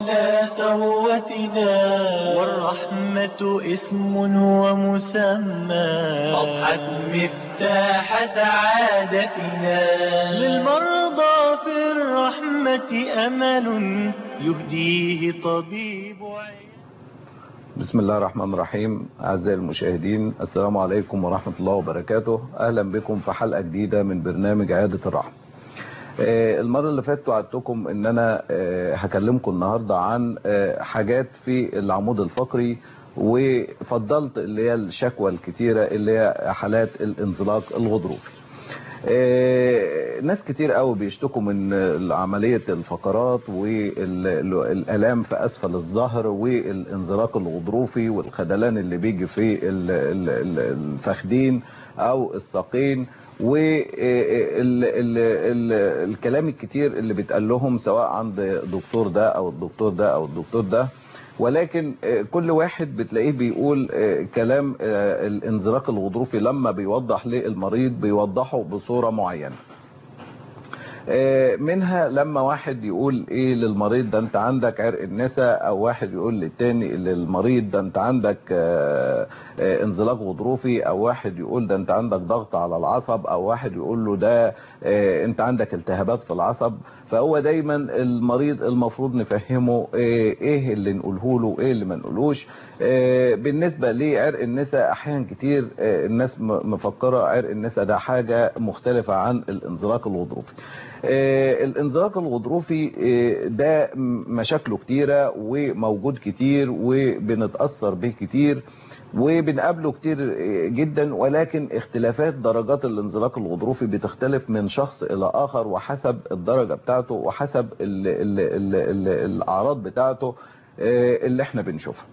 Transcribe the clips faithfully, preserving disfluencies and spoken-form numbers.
لا ثروتنا والرحمة اسم ومسمى أضحت مفتاح سعادتنا للمرضى في الرحمة أمل يهديه طبيب عين. بسم الله الرحمن الرحيم. أعزائي المشاهدين، السلام عليكم ورحمة الله وبركاته. أهلا بكم في حلقة جديدة من برنامج عيادة الرحمة. المرة اللي فاتت وعدتكم ان انا هكلمكم النهاردة عن حاجات في العمود الفقري، وفضلت اللي هي الشكوى الكتيرة اللي هي حالات الانزلاق الغضروفي. ناس كتير قوي بيشتكوا من عملية الفقرات والالام في اسفل الظهر والانزلاق الغضروفي والخدلان اللي بيجي في الفخدين او الساقين، والكلام الكتير اللي بيتقال لهم سواء عند دكتور ده او الدكتور ده او الدكتور ده. ولكن كل واحد بتلاقيه بيقول كلام الانزلاق الغضروفي لما بيوضح للمريض بيوضحه بصورة معينة. منها لما واحد يقول ايه للمريض ده انت عندك عرق النساء، او واحد يقول للتاني للمريض ده انت عندك انزلاق غضروفي، او واحد يقول ده انت عندك ضغط على العصب، او واحد يقول له ده انت عندك التهابات في العصب. فهو دايما المريض المفروض نفهمه ايه اللي نقوله له وايه اللي ما نقولوش. بالنسبة لعرق النساء احيانا كتير الناس مفكرة عرق النساء ده حاجة مختلفة عن الانزلاق الغضروفي. الانزلاق الغضروفي ده مشاكله كتيرة وموجود كتير وبنتأثر به كتير وبنقابله كتير جدا، ولكن اختلافات درجات الانزلاق الغضروفي بتختلف من شخص الى اخر وحسب الدرجة بتاعته وحسب ال ال ال ال الاعراض بتاعته اللي احنا بنشوفها.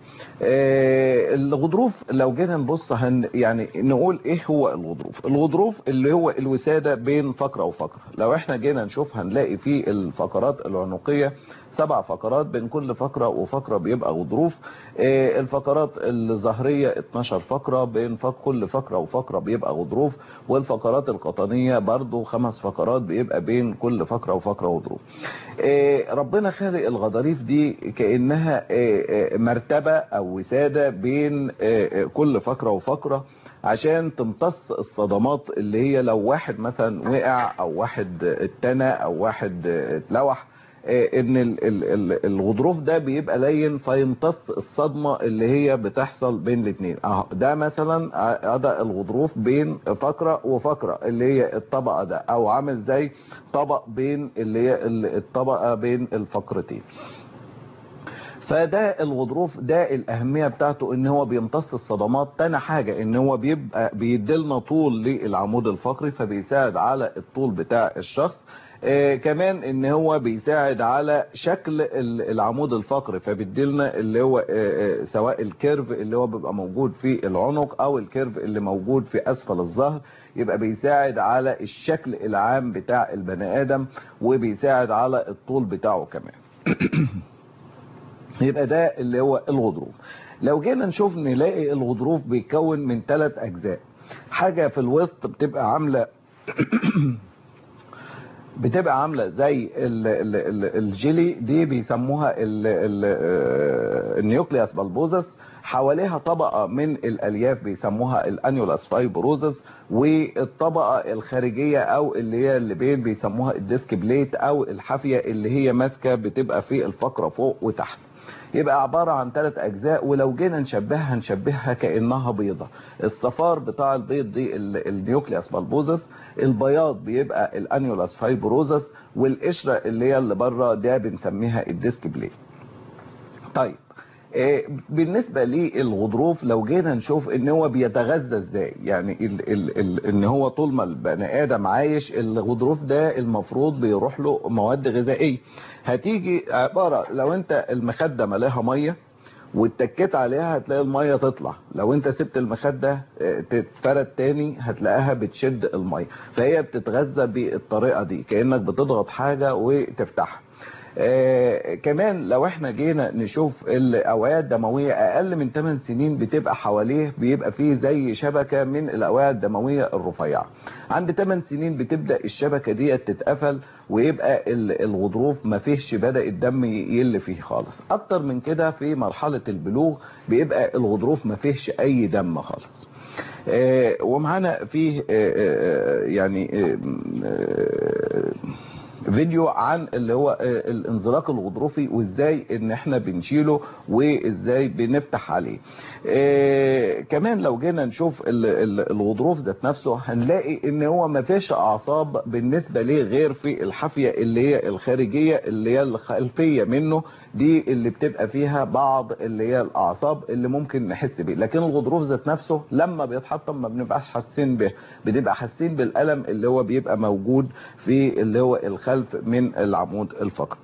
الغضروف لو جينا نبص هن يعني نقول ايه هو الغضروف. الغضروف اللي هو الوسادة بين فقرة وفقرة. لو احنا جينا نشوف هنلاقي في الفقرات العنقية سبع فقرات، بين كل فقرة وفقرة بيبقى غضروف. الفقرات الظهرية اتناشر فقرة، بين كل فقرة وفقرة بيبقى غضروف. والفقرات القطنية برضو خمس فقرات بيبقى بين كل فقرة وفقرة غضروف. ربنا خالق الغضاريف دي كأنها مرتبة او وسادة بين كل فقرة وفقرة عشان تمتص الصدمات اللي هي لو واحد مثلا وقع او واحد اتنى او واحد اتلوح، ان الغضروف ده بيبقى لين فيمتص الصدمة اللي هي بتحصل بين الاثنين. اهو ده مثلا ده الغضروف بين فقرة وفقرة اللي هي الطبقة ده، او عامل زي طبق بين اللي هي الطبقة بين الفقرتين. فده الغضروف ده الاهمية بتاعته ان هو بيمتص الصدمات. تاني حاجة ان هو بيبقى بيديلنا طول للعمود الفقري فبيساعد على الطول بتاع الشخص. آه كمان ان هو بيساعد على شكل العمود الفقري فبيديلنا اللي هو آه آه سواء الكيرف اللي هو بيبقى موجود في العنق او الكيرف اللي موجود في اسفل الظهر، يبقى بيساعد على الشكل العام بتاع البني ادم وبيساعد على الطول بتاعه كمان. يبقى ده اللي هو الغضروف. لو جينا نشوف نلاقي الغضروف بيتكون من ثلاث اجزاء. حاجة في الوسط بتبقى عاملة بتبقى عاملة زي ال ال ال الجيلي دي بيسموها النيوكلياس بالبوزس، حواليها طبقة من الالياف بيسموها الانيولاس فايبروزس، والطبقة الخارجية او اللي هي اللي بين بيسموها الديسك بليت او الحافية اللي هي ماسكة بتبقى في الفقرة فوق وتحت. يبقى عبارة عن ثلاث اجزاء، ولو جينا نشبهها نشبهها كأنها بيضة. الصفار بتاع البيض دي النيوكلياس بالبوزس، البياض بيبقى الانيولاس فايبروزس، والقشرة اللي هي اللي بره ده بنسميها الديسك بليت. طيب بالنسبة للغضروف لو جينا نشوف ان هو بيتغذى ازاي، يعني ال ال ال ان هو طول ما البني ادم عايش الغضروف ده المفروض بيروح له مواد غذائية. هتيجي عبارة لو انت المخدة ملاها مية واتكيت عليها هتلاقي المية تطلع، لو انت سبت المخدة تتفرد تاني هتلاقيها بتشد المية، فهي بتتغذى بالطريقة دي كأنك بتضغط حاجة وتفتحها. آه كمان لو احنا جينا نشوف الاوعيه الدمويه اقل من ثمان سنين بتبقى حواليه بيبقى فيه زي شبكه من الاوعيه الدمويه الرفيعه. عند ثمان سنين بتبدا الشبكه دي تتقفل ويبقى الغضروف ما فيهش بدا الدم يقل فيه خالص. اكتر من كده في مرحله البلوغ بيبقى الغضروف ما فيهش اي دم خالص. آه ومعانا فيه آه يعني آه فيديو عن اللي هو الانزلاق الغضروفي وازاي ان احنا بنشيله وازاي بنفتح عليه. إيه كمان لو جينا نشوف الغضروف ذات نفسه هنلاقي ان هو ما فيش اعصاب بالنسبة ليه غير في الحافية اللي هي الخارجية اللي هي الخلفية منه، دي اللي بتبقى فيها بعض اللي هي الاعصاب اللي ممكن نحس بيه. لكن الغضروف ذات نفسه لما بيتحطم ما بنبقاش حاسين به، بنبقى حاسين بالالم اللي هو بيبقى موجود في اللي هو الخلف من العمود الفقري.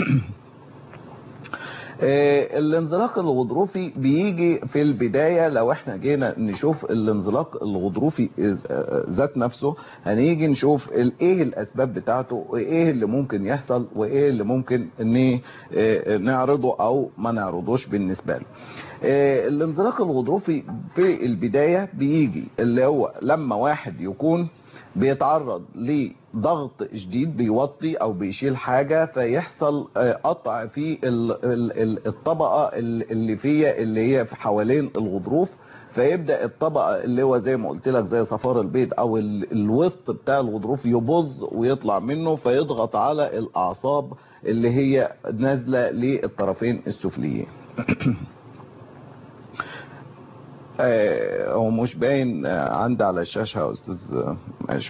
الانزلاق الغضروفي بيجي في البداية. لو احنا جينا نشوف الانزلاق الغضروفي ذات نفسه هنيجي نشوف ايه الاسباب بتاعته وايه اللي ممكن يحصل وايه اللي ممكن ان نعرضه او ما نعرضوش بالنسبة له. الانزلاق الغضروفي في البداية بيجي اللي هو لما واحد يكون بيتعرض لضغط شديد بيوطي او بيشيل حاجة فيحصل قطع في الطبقة اللي فيها اللي هي في حوالين الغضروف، فيبدأ الطبقة اللي هو زي ما قلت لك زي صفار البيض او الوسط بتاع الغضروف يبظ ويطلع منه فيضغط على الاعصاب اللي هي نازلة للطرفين السفليين. هو مش باين عندي على الشاشة يا استاذ؟ ماشي،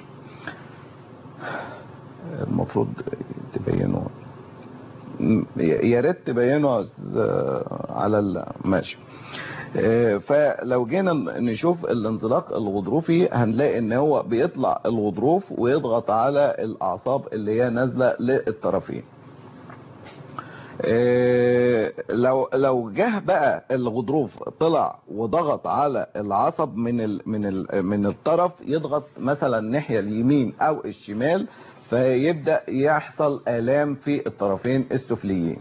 المفروض تبينه، يا ريت تبينه يا استاذ على ماشي. فلو جينا نشوف الانزلاق الغضروفي هنلاقي ان هو بيطلع الغضروف ويضغط على الاعصاب اللي هي نازلة للطرفين. إيه لو لو جه بقى الغضروف طلع وضغط على العصب من ال من ال من الطرف، يضغط مثلا الناحيه اليمين او الشمال، فيبدا يحصل الام في الطرفين السفليين.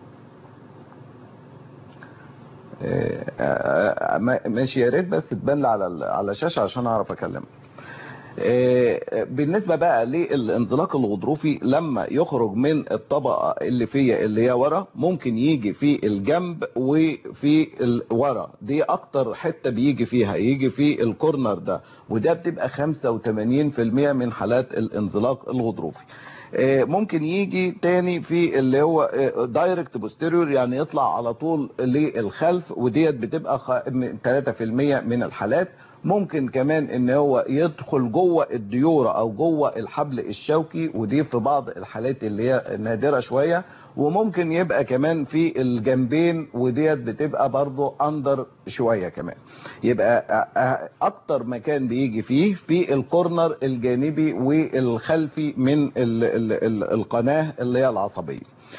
إيه ماشي، يا ريت بس تبان على على الشاشه عشان اعرف اكلمك. بالنسبة بقى للانزلاق الغضروفي لما يخرج من الطبقة اللي فيها اللي هي ورا، ممكن يجي في الجنب وفي ورا، دي اكتر حتة بيجي فيها، يجي في الكورنر ده، وده بتبقى خمسة وثمانين بالمئة من حالات الانزلاق الغضروفي. ممكن يجي تاني في اللي هو دايركت بوستيريور، يعني يطلع على طول للخلف، وديت بتبقى ثلاثة بالمئة من الحالات. ممكن كمان ان هو يدخل جوه الديورة او جوه الحبل الشوكي، ودي في بعض الحالات اللي هي نادرة شوية. وممكن يبقى كمان في الجنبين، وديت بتبقى برضو اندر شوية كمان. يبقى اكتر مكان بيجي فيه في الكورنر الجانبي والخلفي من ال ال ال القناة اللي هي العصبية.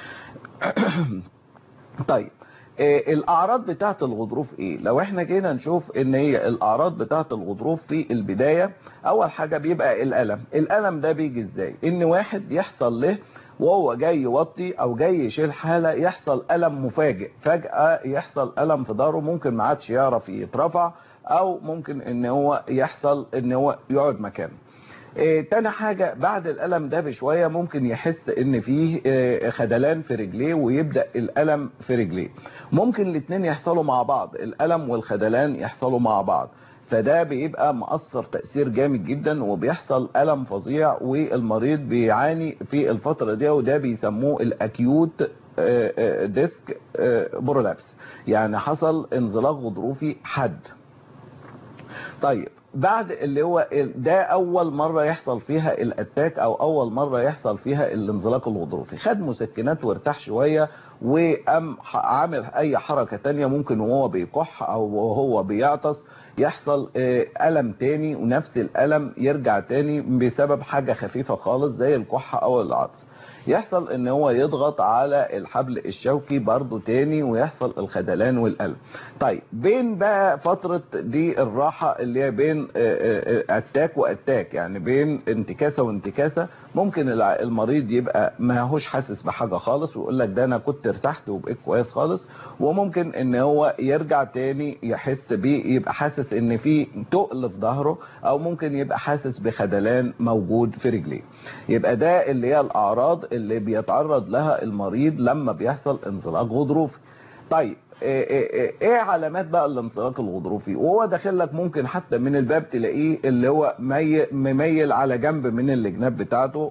طيب الاعراض بتاعت الغضروف ايه؟ لو احنا جينا نشوف ان هي الاعراض بتاعت الغضروف في البداية، اول حاجة بيبقى الالم. الالم ده بيجي ازاي؟ ان واحد يحصل له وهو جاي يوطي او جاي يشيل حالة يحصل الم مفاجئ، فجأة يحصل الم في ظهره، ممكن ما عادش يعرف يترفع، او ممكن ان هو يحصل ان هو يقعد مكانه. إيه تاني حاجة بعد الألم ده بشوية ممكن يحس ان فيه إيه خدلان في رجليه، ويبدأ الألم في رجليه. ممكن الاتنين يحصلوا مع بعض، الألم والخدلان يحصلوا مع بعض، فده بيبقى مؤثر تأثير جامد جدا، وبيحصل ألم فظيع، والمريض بيعاني في الفترة دي، وده بيسموه الأكيوت ديسك برولابس، يعني حصل انزلاق غضروفي حاد. طيب بعد اللي هو ده اول مرة يحصل فيها الاتاك او اول مرة يحصل فيها الانزلاق الغضروفي، خد مسكنات وارتاح شوية وقام عامل اي حركة تانية ممكن وهو بيكح او وهو بيعطس يحصل ألم تاني، ونفس الألم يرجع تاني بسبب حاجة خفيفة خالص زي الكحة او العطس. يحصل ان هو يضغط على الحبل الشوكي برضو تاني ويحصل الخدلان والألم. طيب بين بقى فترة دي الراحة اللي هي بين اتاك واتاك، يعني بين انتكاسة وانتكاسة، ممكن المريض يبقى ما هوش حاسس بحاجة خالص ويقول لك ده انا كنت ارتحت وبقيت كويس خالص، وممكن ان هو يرجع تاني يحس بيه، يبقى حاسس ان في تقل في ظهره، او ممكن يبقى حاسس بخدلان موجود في رجليه. يبقى ده اللي هي الاعراض اللي بيتعرض لها المريض لما بيحصل انزلاق غضروفي. طيب ايه, إيه, إيه علامات بقى الانزلاق الغضروفي؟ وهو داخل لك ممكن حتى من الباب تلاقيه اللي هو مي مميل على جنب من الجناب بتاعته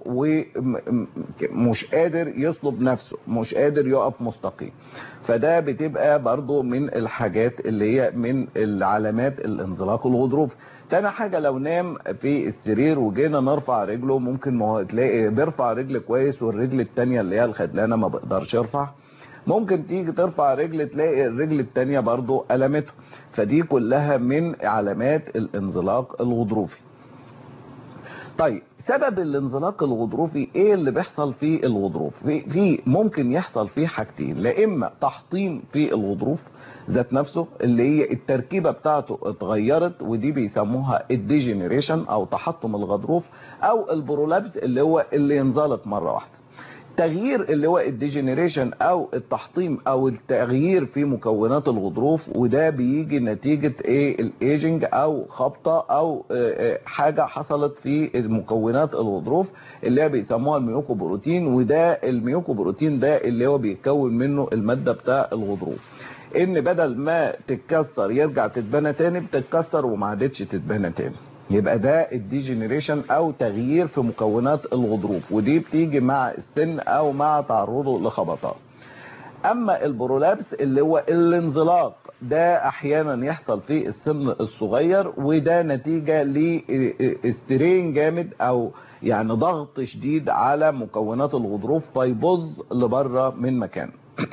ومش قادر يصلب نفسه، مش قادر يقف مستقيم. فده بتبقى برضو من الحاجات اللي هي من العلامات الانزلاق الغضروفي. تاني حاجة لو نام في السرير وجينا نرفع رجله، ممكن ما هو تلاقي بيرفع رجل كويس والرجل التانية اللي هي الخدلانة ما بقدرش يرفع. ممكن تيجي ترفع رجل تلاقي الرجل التانية برضو ألمته. فدي كلها من علامات الانزلاق الغضروفي. طيب سبب الانزلاق الغضروفي ايه اللي بيحصل في الغضروف؟ في, في ممكن يحصل فيه حاجتين، لا اما تحطيم في الغضروف ذات نفسه اللي هي التركيبة بتاعته اتغيرت، ودي بيسموها الديجنريشن او تحطم الغضروف، او البرولابس اللي هو اللي ينزلق مرة واحدة. تغيير اللي هو الديجنريشن او التحطيم او التغيير في مكونات الغضروف، وده بيجي نتيجة ايه؟ الايجنج او خبطة او حاجة حصلت في مكونات الغضروف اللي هي بيسموها الميوكوبروتين. وده الميوكوبروتين ده اللي هو بيتكون منه المادة بتاع الغضروف، ان بدل ما تتكسر يرجع تتبنى تاني بتتكسر وما عادتش تتبنى تاني. يبقى ده الديجنريشن او تغيير في مكونات الغضروف، ودي بتيجي مع السن او مع تعرضه لخبطات. اما البرولابس اللي هو الانزلاق ده احيانا يحصل في السن الصغير، وده نتيجة لاسترين جامد او يعني ضغط شديد على مكونات الغضروف فيبظ لبره من مكان.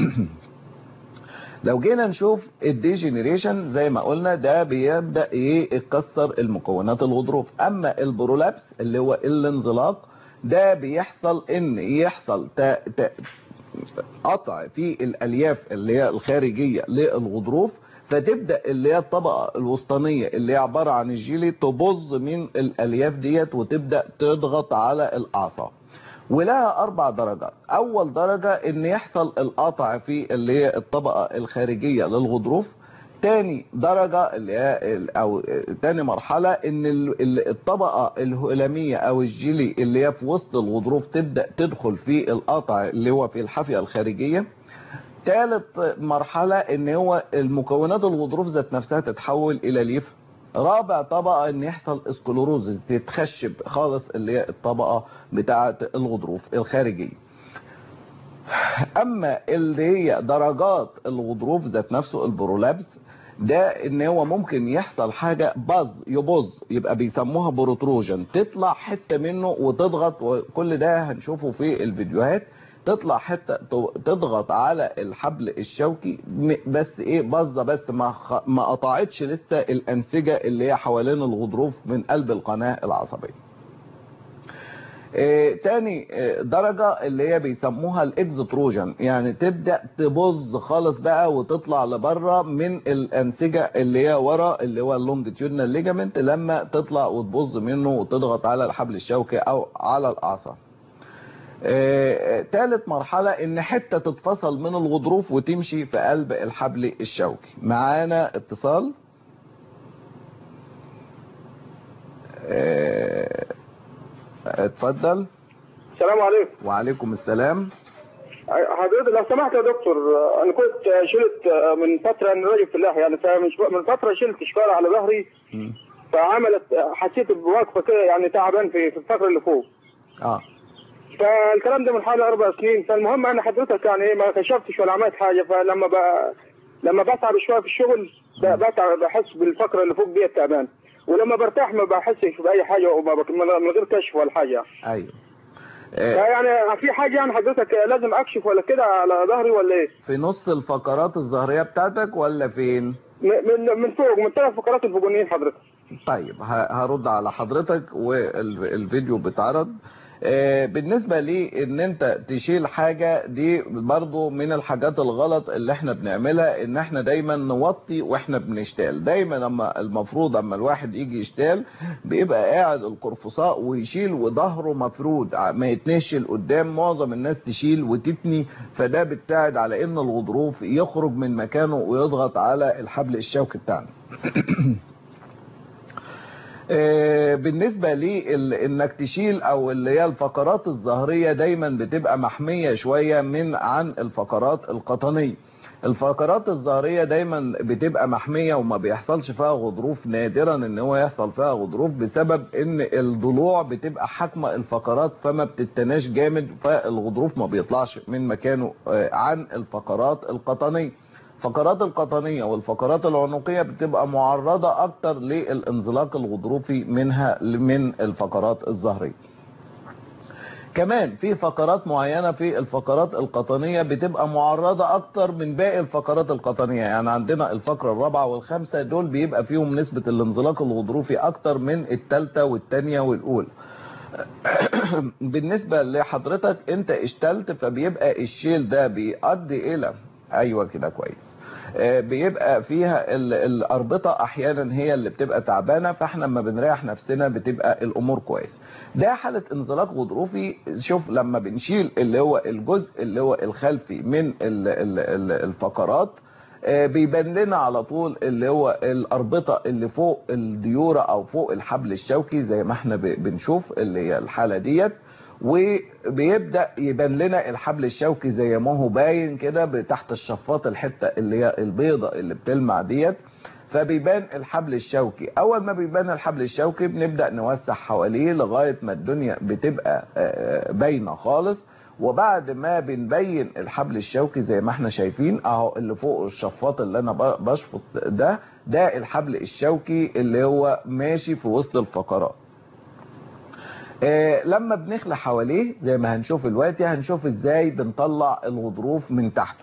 لو جينا نشوف الديجنريشن زي ما قلنا ده بيبدأ ايه؟ يكسر المكونات الغضروف. اما البرولابس اللي هو الانزلاق ده بيحصل ان يحصل قطع في الالياف اللي هي الخارجية للغضروف، فتبدأ اللي هي الطبقة الوسطانية اللي هي عبارة عن الجيلي تبظ من الالياف ديت وتبدأ تضغط على الاعصاب. ولها اربع درجات. اول درجة ان يحصل القطع في اللي هي الطبقة الخارجية للغضروف. تاني درجة اللي هي او تاني مرحلة ان الطبقة الهلامية او الجيلي اللي هي في وسط الغضروف تبدأ تدخل في القطع اللي هو في الحافية الخارجية. ثالث مرحلة ان هو المكونات الغضروف ذات نفسها تتحول الى ليف. رابع طبقة ان يحصل اسكلوروزز تتخشب خالص اللي هي الطبقة بتاعة الغضروف الخارجية. اما اللي هي درجات الغضروف ذات نفسه البرولابس ده ان هو ممكن يحصل حاجة باز يبوظ، يبقى بيسموها بروتروجن، تطلع حتة منه وتضغط، وكل ده هنشوفه في الفيديوهات. تطلع حتة تضغط على الحبل الشوكي بس ايه باظة، بس ما ما قطعتش لسه الانسجة اللي هي حوالين الغضروف من قلب القناة العصبية. إيه تاني إيه درجة اللي هي بيسموها الاكزوتروجن، يعني تبدأ تبوظ خالص بقى وتطلع لبره من الانسجة اللي هي ورا اللي هو اللونجيتيودنال ليجامنت، لما تطلع وتبوظ منه وتضغط على الحبل الشوكي او على الاعصاب. آه، تالت مرحلة ان حتة تتفصل من الغضروف وتمشي في قلب الحبل الشوكي. معانا اتصال. آه، اتفضل. السلام عليكم. وعليكم السلام. حضرتك لو سمحت يا دكتور، انا كنت شلت من فترة انا راجل فلاح يعني، فمن فترة شلت شكارة على ظهري فعملت حسيت بوقفة كده يعني تعبان في في الفقرة اللي فوق. اه فالكلام ده من حوالي اربع سنين. فالمهم انا حضرتك يعني ايه ما كشفتش ولا عملت حاجه. فلما ب... لما بتعب شويه في الشغل بتعب بحس بالفقره اللي فوق دي تعبان، ولما برتاح ما بحسش باي حاجه وما بك... من غير كشف ولا حاجه. ايوه يعني في حاجه يعني حضرتك لازم اكشف ولا كده على ظهري ولا ايه؟ في نص الفقرات الظهريه بتاعتك ولا فين؟ من من فوق، من ثلاث فقرات الفوقانيين حضرتك. طيب هرد على حضرتك والفيديو بيتعرض. بالنسبة لي ان انت تشيل حاجة دي برضو من الحاجات الغلط اللي احنا بنعملها، ان احنا دايما نوطي واحنا بنشتال. دايما لما المفروض اما الواحد يجي يشتال بيبقى قاعد القرفصاء ويشيل وظهره مفرود ما يتنش لقدام. معظم الناس تشيل وتتني، فده بتساعد على ان الغضروف يخرج من مكانه ويضغط على الحبل الشوكي بتاعنا. بالنسبة لي انك تشيل او اللي هي الفقرات الظهرية دايما بتبقى محمية شوية من عن الفقرات القطنية. الفقرات الظهرية دايما بتبقى محمية وما بيحصلش فيها غضروف، نادرا ان هو يحصل فيها غضروف بسبب ان الضلوع بتبقى حاكمة الفقرات فما بتتناش جامد، فالغضروف ما بيطلعش من مكانه عن الفقرات القطنية. الفقرات القطنية والفقرات العنقية بتبقى معرضة اكتر للانزلاق الغضروفي منها من الفقرات الظهرية. كمان في فقرات معينة في الفقرات القطنية بتبقى معرضة اكتر من باقي الفقرات القطنية. يعني عندنا الفقرة الرابعة والخامسة دول بيبقى فيهم نسبة الانزلاق الغضروفي اكتر من الثالثة والثانية والاولى. بالنسبة لحضرتك انت اشتلت، فبيبقى الشيل ده بيؤدي الى ايوه كده كويس، بيبقى فيها الاربطه احيانا هي اللي بتبقى تعبانه، فاحنا لما بنريح نفسنا بتبقى الامور كويس. ده حاله انزلاق غضروفي. شوف لما بنشيل اللي هو الجزء اللي هو الخلفي من الفقرات بيبان لنا على طول اللي هو الاربطه اللي فوق الديوره او فوق الحبل الشوكي زي ما احنا بنشوف اللي هي الحاله ديت، وبيبدأ يبان لنا الحبل الشوكي زي ما هو باين كده تحت الشفاط، الحتة اللي هي البيضة اللي بتلمع ديت، فبيبان الحبل الشوكي. اول ما بيبان الحبل الشوكي بنبدأ نوسع حواليه لغاية ما الدنيا بتبقى باينة خالص. وبعد ما بنبين الحبل الشوكي زي ما احنا شايفين اهو اللي فوق الشفاط اللي انا بشفط ده ده الحبل الشوكي اللي هو ماشي في وسط الفقرات. آه لما بنخلع حواليه زي ما هنشوف دلوقتي هنشوف ازاي بنطلع الغضروف من تحته.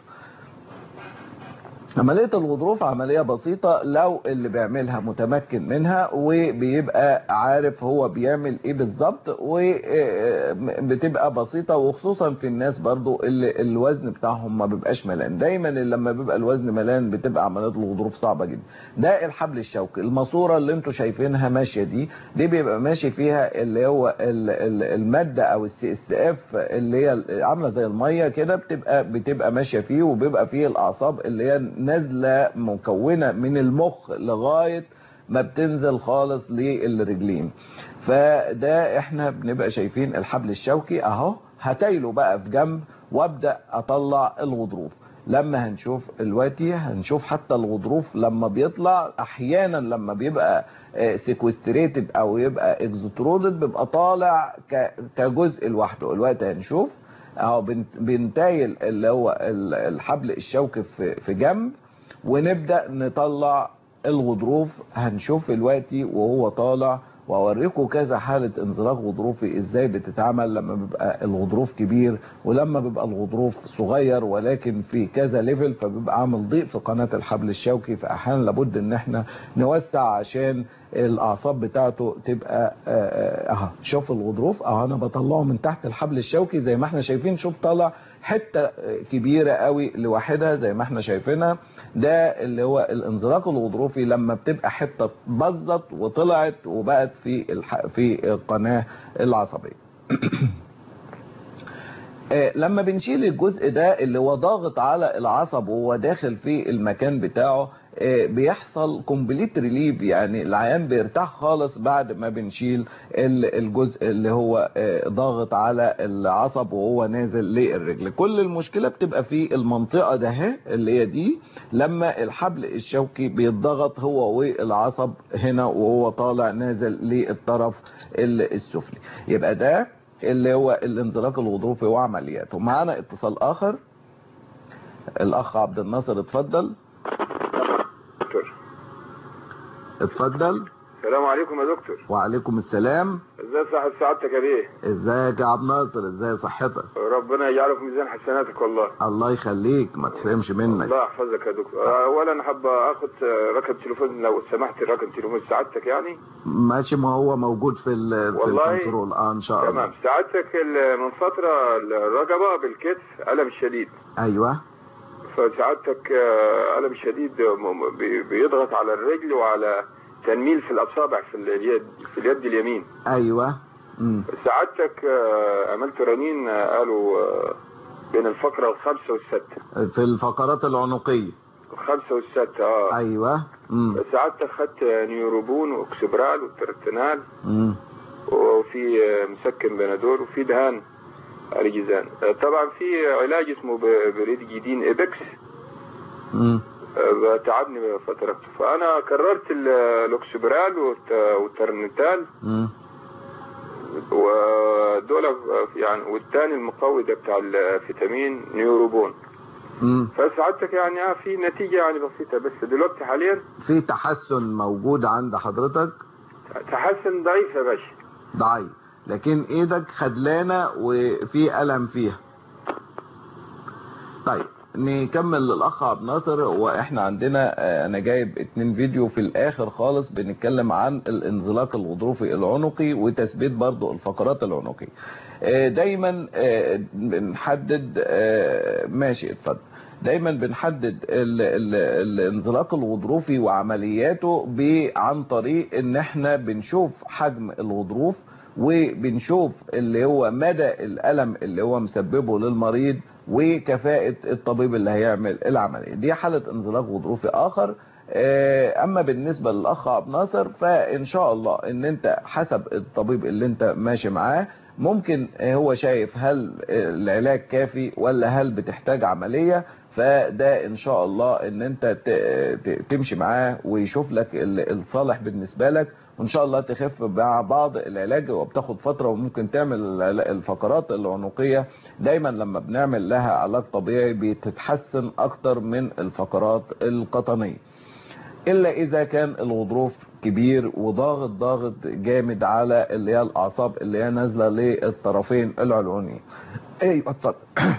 عملية الغضروف عملية بسيطة لو اللي بيعملها متمكن منها وبيبقى عارف هو بيعمل ايه بالظبط، وبتبقى بسيطة، وخصوصا في الناس برضو اللي الوزن بتاعهم ما بيبقاش ملان. دايما لما بيبقى الوزن ملان بتبقى عملية الغضروف صعبة جدا. ده الحبل الشوكي. الماسورة اللي انتوا شايفينها ماشية دي دي بيبقى ماشي فيها اللي هو المادة او السي اس اف اللي هي عاملة زي المية كده، بتبقى بتبقى ماشية فيه، وبيبقى فيه الاعصاب اللي هي نازله مكونه من المخ لغايه ما بتنزل خالص للرجلين. فده احنا بنبقى شايفين الحبل الشوكي اهو، هتايله بقى في جنب وابدا اطلع الغضروف. لما هنشوف دلوقتي هنشوف حتى الغضروف لما بيطلع احيانا لما بيبقى سيكوستريتد او يبقى اكزوترودد بيبقى طالع كجزء لوحده. دلوقتي هنشوف اهو بنتايل اللي هو الحبل الشوكي في جنب ونبدأ نطلع الغضروف. هنشوف دلوقتي وهو طالع، واوريكم كذا حالة انزلاق غضروفي ازاي بتتعمل لما بيبقى الغضروف كبير ولما بيبقى الغضروف صغير ولكن في كذا ليفل، فبيبقى عامل ضيق في قناة الحبل الشوكي. فاحيانا لابد ان احنا نوسع عشان الاعصاب بتاعته تبقى اهو. شوف الغضروف اهو انا بطلعه من تحت الحبل الشوكي زي ما احنا شايفين. شوف طالع حتة كبيرة قوي لوحدها زي ما احنا شايفينها. ده اللي هو الانزلاق الغضروفي لما بتبقى حتة بزت وطلعت وبقت في الح... في القناة العصبية. لما بنشيل الجزء ده اللي هو ضاغط على العصب وهو داخل في المكان بتاعه بيحصل كومبليت ريليف، يعني العيان بيرتاح خالص بعد ما بنشيل الجزء اللي هو ضاغط على العصب وهو نازل للرجل. كل المشكلة بتبقى في المنطقة ده اهي اللي هي دي، لما الحبل الشوكي بيتضغط هو والعصب هنا وهو طالع نازل للطرف السفلي. يبقى ده اللي هو الانزلاق الغضروفي وعملياته. معانا اتصال اخر، الاخ عبد الناصر اتفضل. اتفضل. السلام عليكم يا دكتور. وعليكم السلام. ازاي صحة سعادتك يا بيه؟ ازيك يا عبد الناصر؟ ازاي صحتك؟ ربنا يجعله في ميزان حسناتك والله. الله يخليك، ما تحرمش منك. الله يحفظك يا دكتور. اولا حابب اخد رقم تليفون لو سمحت، رقم تليفون سعادتك يعني. ماشي، ما هو موجود في ال في الكنترول. اه ان شاء الله. تمام. سعادتك من فترة الرقبة بالكتف ألم شديد. ايوه. فسعادتك ألم شديد بيضغط على الرجل وعلى تنميل في الأصابع في اليد في اليد اليمين. ايوه. امم سعادتك عملت رنين قالوا بين الفقرة الخامسة والستة في الفقرات العنقية. الخامسة والستة اه. ايوه. امم سعادتك خدت نيوروبون واكسبرال وترتنال. امم وفي مسكن بنادول وفي دهان الجيزان. طبعا في علاج اسمه بريدجيدين ايبكس. امم تعبني فترة، فانا كررت الاكسبرال والترنتال. امم ودول يعني، والثاني المقوي ده بتاع الفيتامين نيوروبون. امم فسعادتك يعني في نتيجة يعني بسيطة، بس دلوقتي حاليا في تحسن موجود عند حضرتك؟ تحسن ضعيف يا باشا. ضعيف، لكن ايدك خدلانة وفي ألم فيها. طيب نكمل للأخ عبد الناصر. واحنا عندنا انا جايب اتنين فيديو في الاخر خالص بنتكلم عن الانزلاق الغضروفي العنقي وتثبيت برضو الفقرات العنقية. دايما بنحدد، ماشي اتفضل، دايما بنحدد ال ال الانزلاق الغضروفي وعملياته عن طريق ان احنا بنشوف حجم الغضروف وبنشوف اللي هو مدى الألم اللي هو مسببه للمريض وكفاءة الطبيب اللي هيعمل العملية. دي حالة انزلاق غضروفي آخر. اما بالنسبة للأخ عبد الناصر فإن شاء الله ان انت حسب الطبيب اللي انت ماشي معاه ممكن هو شايف هل العلاج كافي ولا هل بتحتاج عملية، فده ان شاء الله ان انت تمشي معاه ويشوف لك الصالح بالنسبة لك، وان شاء الله تخف مع بعض العلاج وبتاخد فترة. وممكن تعمل الفقرات العنقية دايما لما بنعمل لها علاج طبيعي بتتحسن اكتر من الفقرات القطنية، الا اذا كان الغضروف كبير وضاغط ضاغط جامد على اللي هي الاعصاب اللي هي نازله للطرفين العلويين. ايوه اتفضل.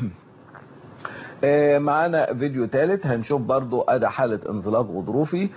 معانا فيديو ثالث هنشوف برضو ادي حاله انزلاق غضروفي.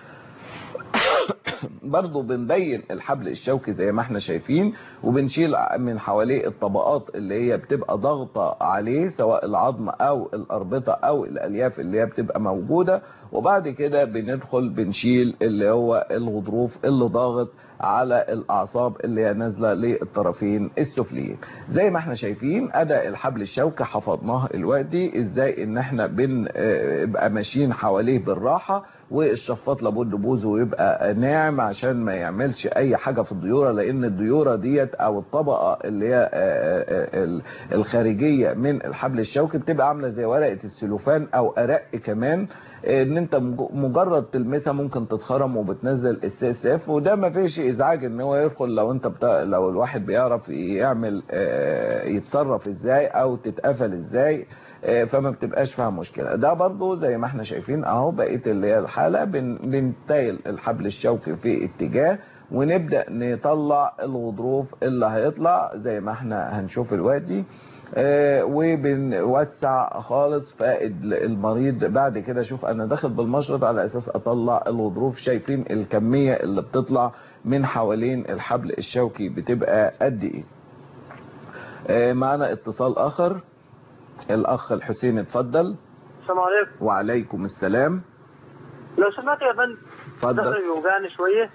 برضو بنبين الحبل الشوكي زي ما احنا شايفين، وبنشيل من حواليه الطبقات اللي هي بتبقى ضغطة عليه سواء العظم او الاربطة او الالياف اللي هي بتبقى موجودة، وبعد كده بندخل بنشيل اللي هو الغضروف اللي ضاغط على الاعصاب اللي هي نازله للطرفين السفليين. زي ما احنا شايفين اداء الحبل الشوكي حفظناه دلوقتي ازاي ان احنا بنبقى ماشيين حواليه بالراحه، والشفاط لابد بوزه يبقى ناعم عشان ما يعملش اي حاجه في الديوره، لان الديوره ديت او الطبقه اللي هي الخارجيه من الحبل الشوكي بتبقى عامله زي ورقه السلوفان او ارق كمان، ان انت مجرد تلمسها ممكن تتخرم وبتنزل السي اس اف، وده ما فيش ازعاج ان هو يدخل لو انت بتا... لو الواحد بيعرف يعمل يتصرف ازاي او تتقفل ازاي، فما بتبقاش فيها مشكله. ده برضو زي ما احنا شايفين اهو بقيه اللي هي الحاله بنتايل الحبل الشوكي في اتجاه ونبدا نطلع الغضروف اللي هيطلع زي ما احنا هنشوف دلوقتي. آه وبنوسع خالص فالمريض بعد كده شوف انا داخل بالمشرط على اساس اطلع الغضروف. شايفين الكمية اللي بتطلع من حوالين الحبل الشوكي بتبقى قد ايه. آه معنا اتصال اخر، الاخ الحسين اتفضل. السلام عليكم. وعليكم السلام. لو سمحت يا فندم اتفضل. ظهري بيوجعني شوية.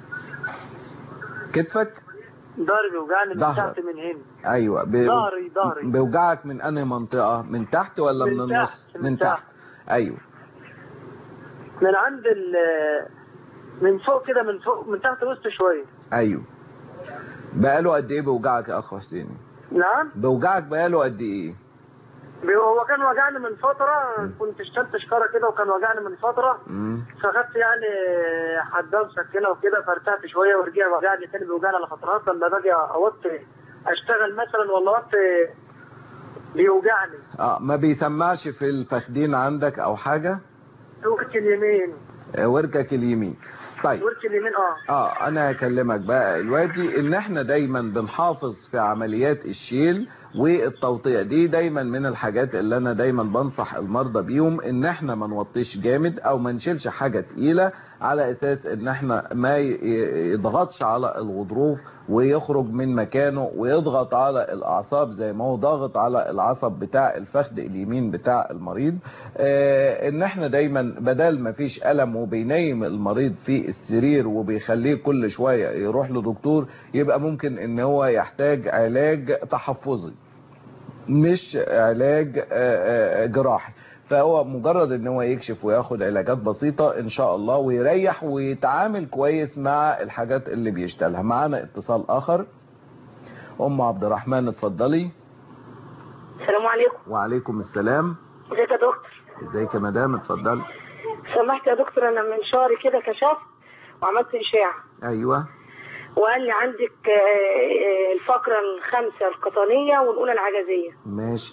كتفك؟ ظهري بيوجعني من تحت من هنا. ايوه بي... ظهري ظهري بيوجعك من انهي منطقه؟ من تحت ولا من, من النص؟ تحت. من, من تحت. تحت ايوه من عند ال من فوق كده، من فوق من تحت وسط شويه. ايوه. بقاله قد ايه بيوجعك يا اخ حسين؟ نعم بيوجعك بقاله قد ايه؟ هو كان وجعني من فتره. م. كنت اشتغلت شكاره كده وكان وجعني من فتره. امم فاخدت يعني حداد سكينه وكده فارتحت شويه ورجع وجعني تاني بيوجعني على فترات. لما باجي اوطي اشتغل مثلا ولا اوطي بيوجعني. اه ما بيسمعش في الفخدين عندك او حاجه؟ ورك اليمين. وركك اليمين. طيب الورك اليمين اه اه انا هكلمك بقى دلوقتي ان احنا دايما بنحافظ في عمليات الشيل والتوطية. دي دايما من الحاجات اللي انا دايما بنصح المرضى بيهم، ان احنا ما نوطيش جامد او ما نشيلش حاجة تقيلة على اساس ان احنا ما يضغطش على الغضروف ويخرج من مكانه ويضغط على الاعصاب زي ما هو ضاغط على العصب بتاع الفخذ اليمين بتاع المريض. آه ان احنا دايما بدل ما فيش الم وبينيم المريض في السرير وبيخليه كل شوية يروح لدكتور، يبقى ممكن ان هو يحتاج علاج تحفظي مش علاج جراحي. فهو مجرد ان هو يكشف وياخد علاجات بسيطة ان شاء الله ويريح ويتعامل كويس مع الحاجات اللي بيشتغلها. معانا اتصال اخر. ام عبد الرحمن اتفضلي. السلام عليكم. وعليكم السلام. ازيك يا دكتور؟ ازيك يا مدام؟ اتفضلي. سمحت يا دكتور، انا من شهر كده كشفت وعملت اشاعة. ايوه. وقال لي عندك الفقرة الخامسة القطنية والأولى العجزية. ماشي.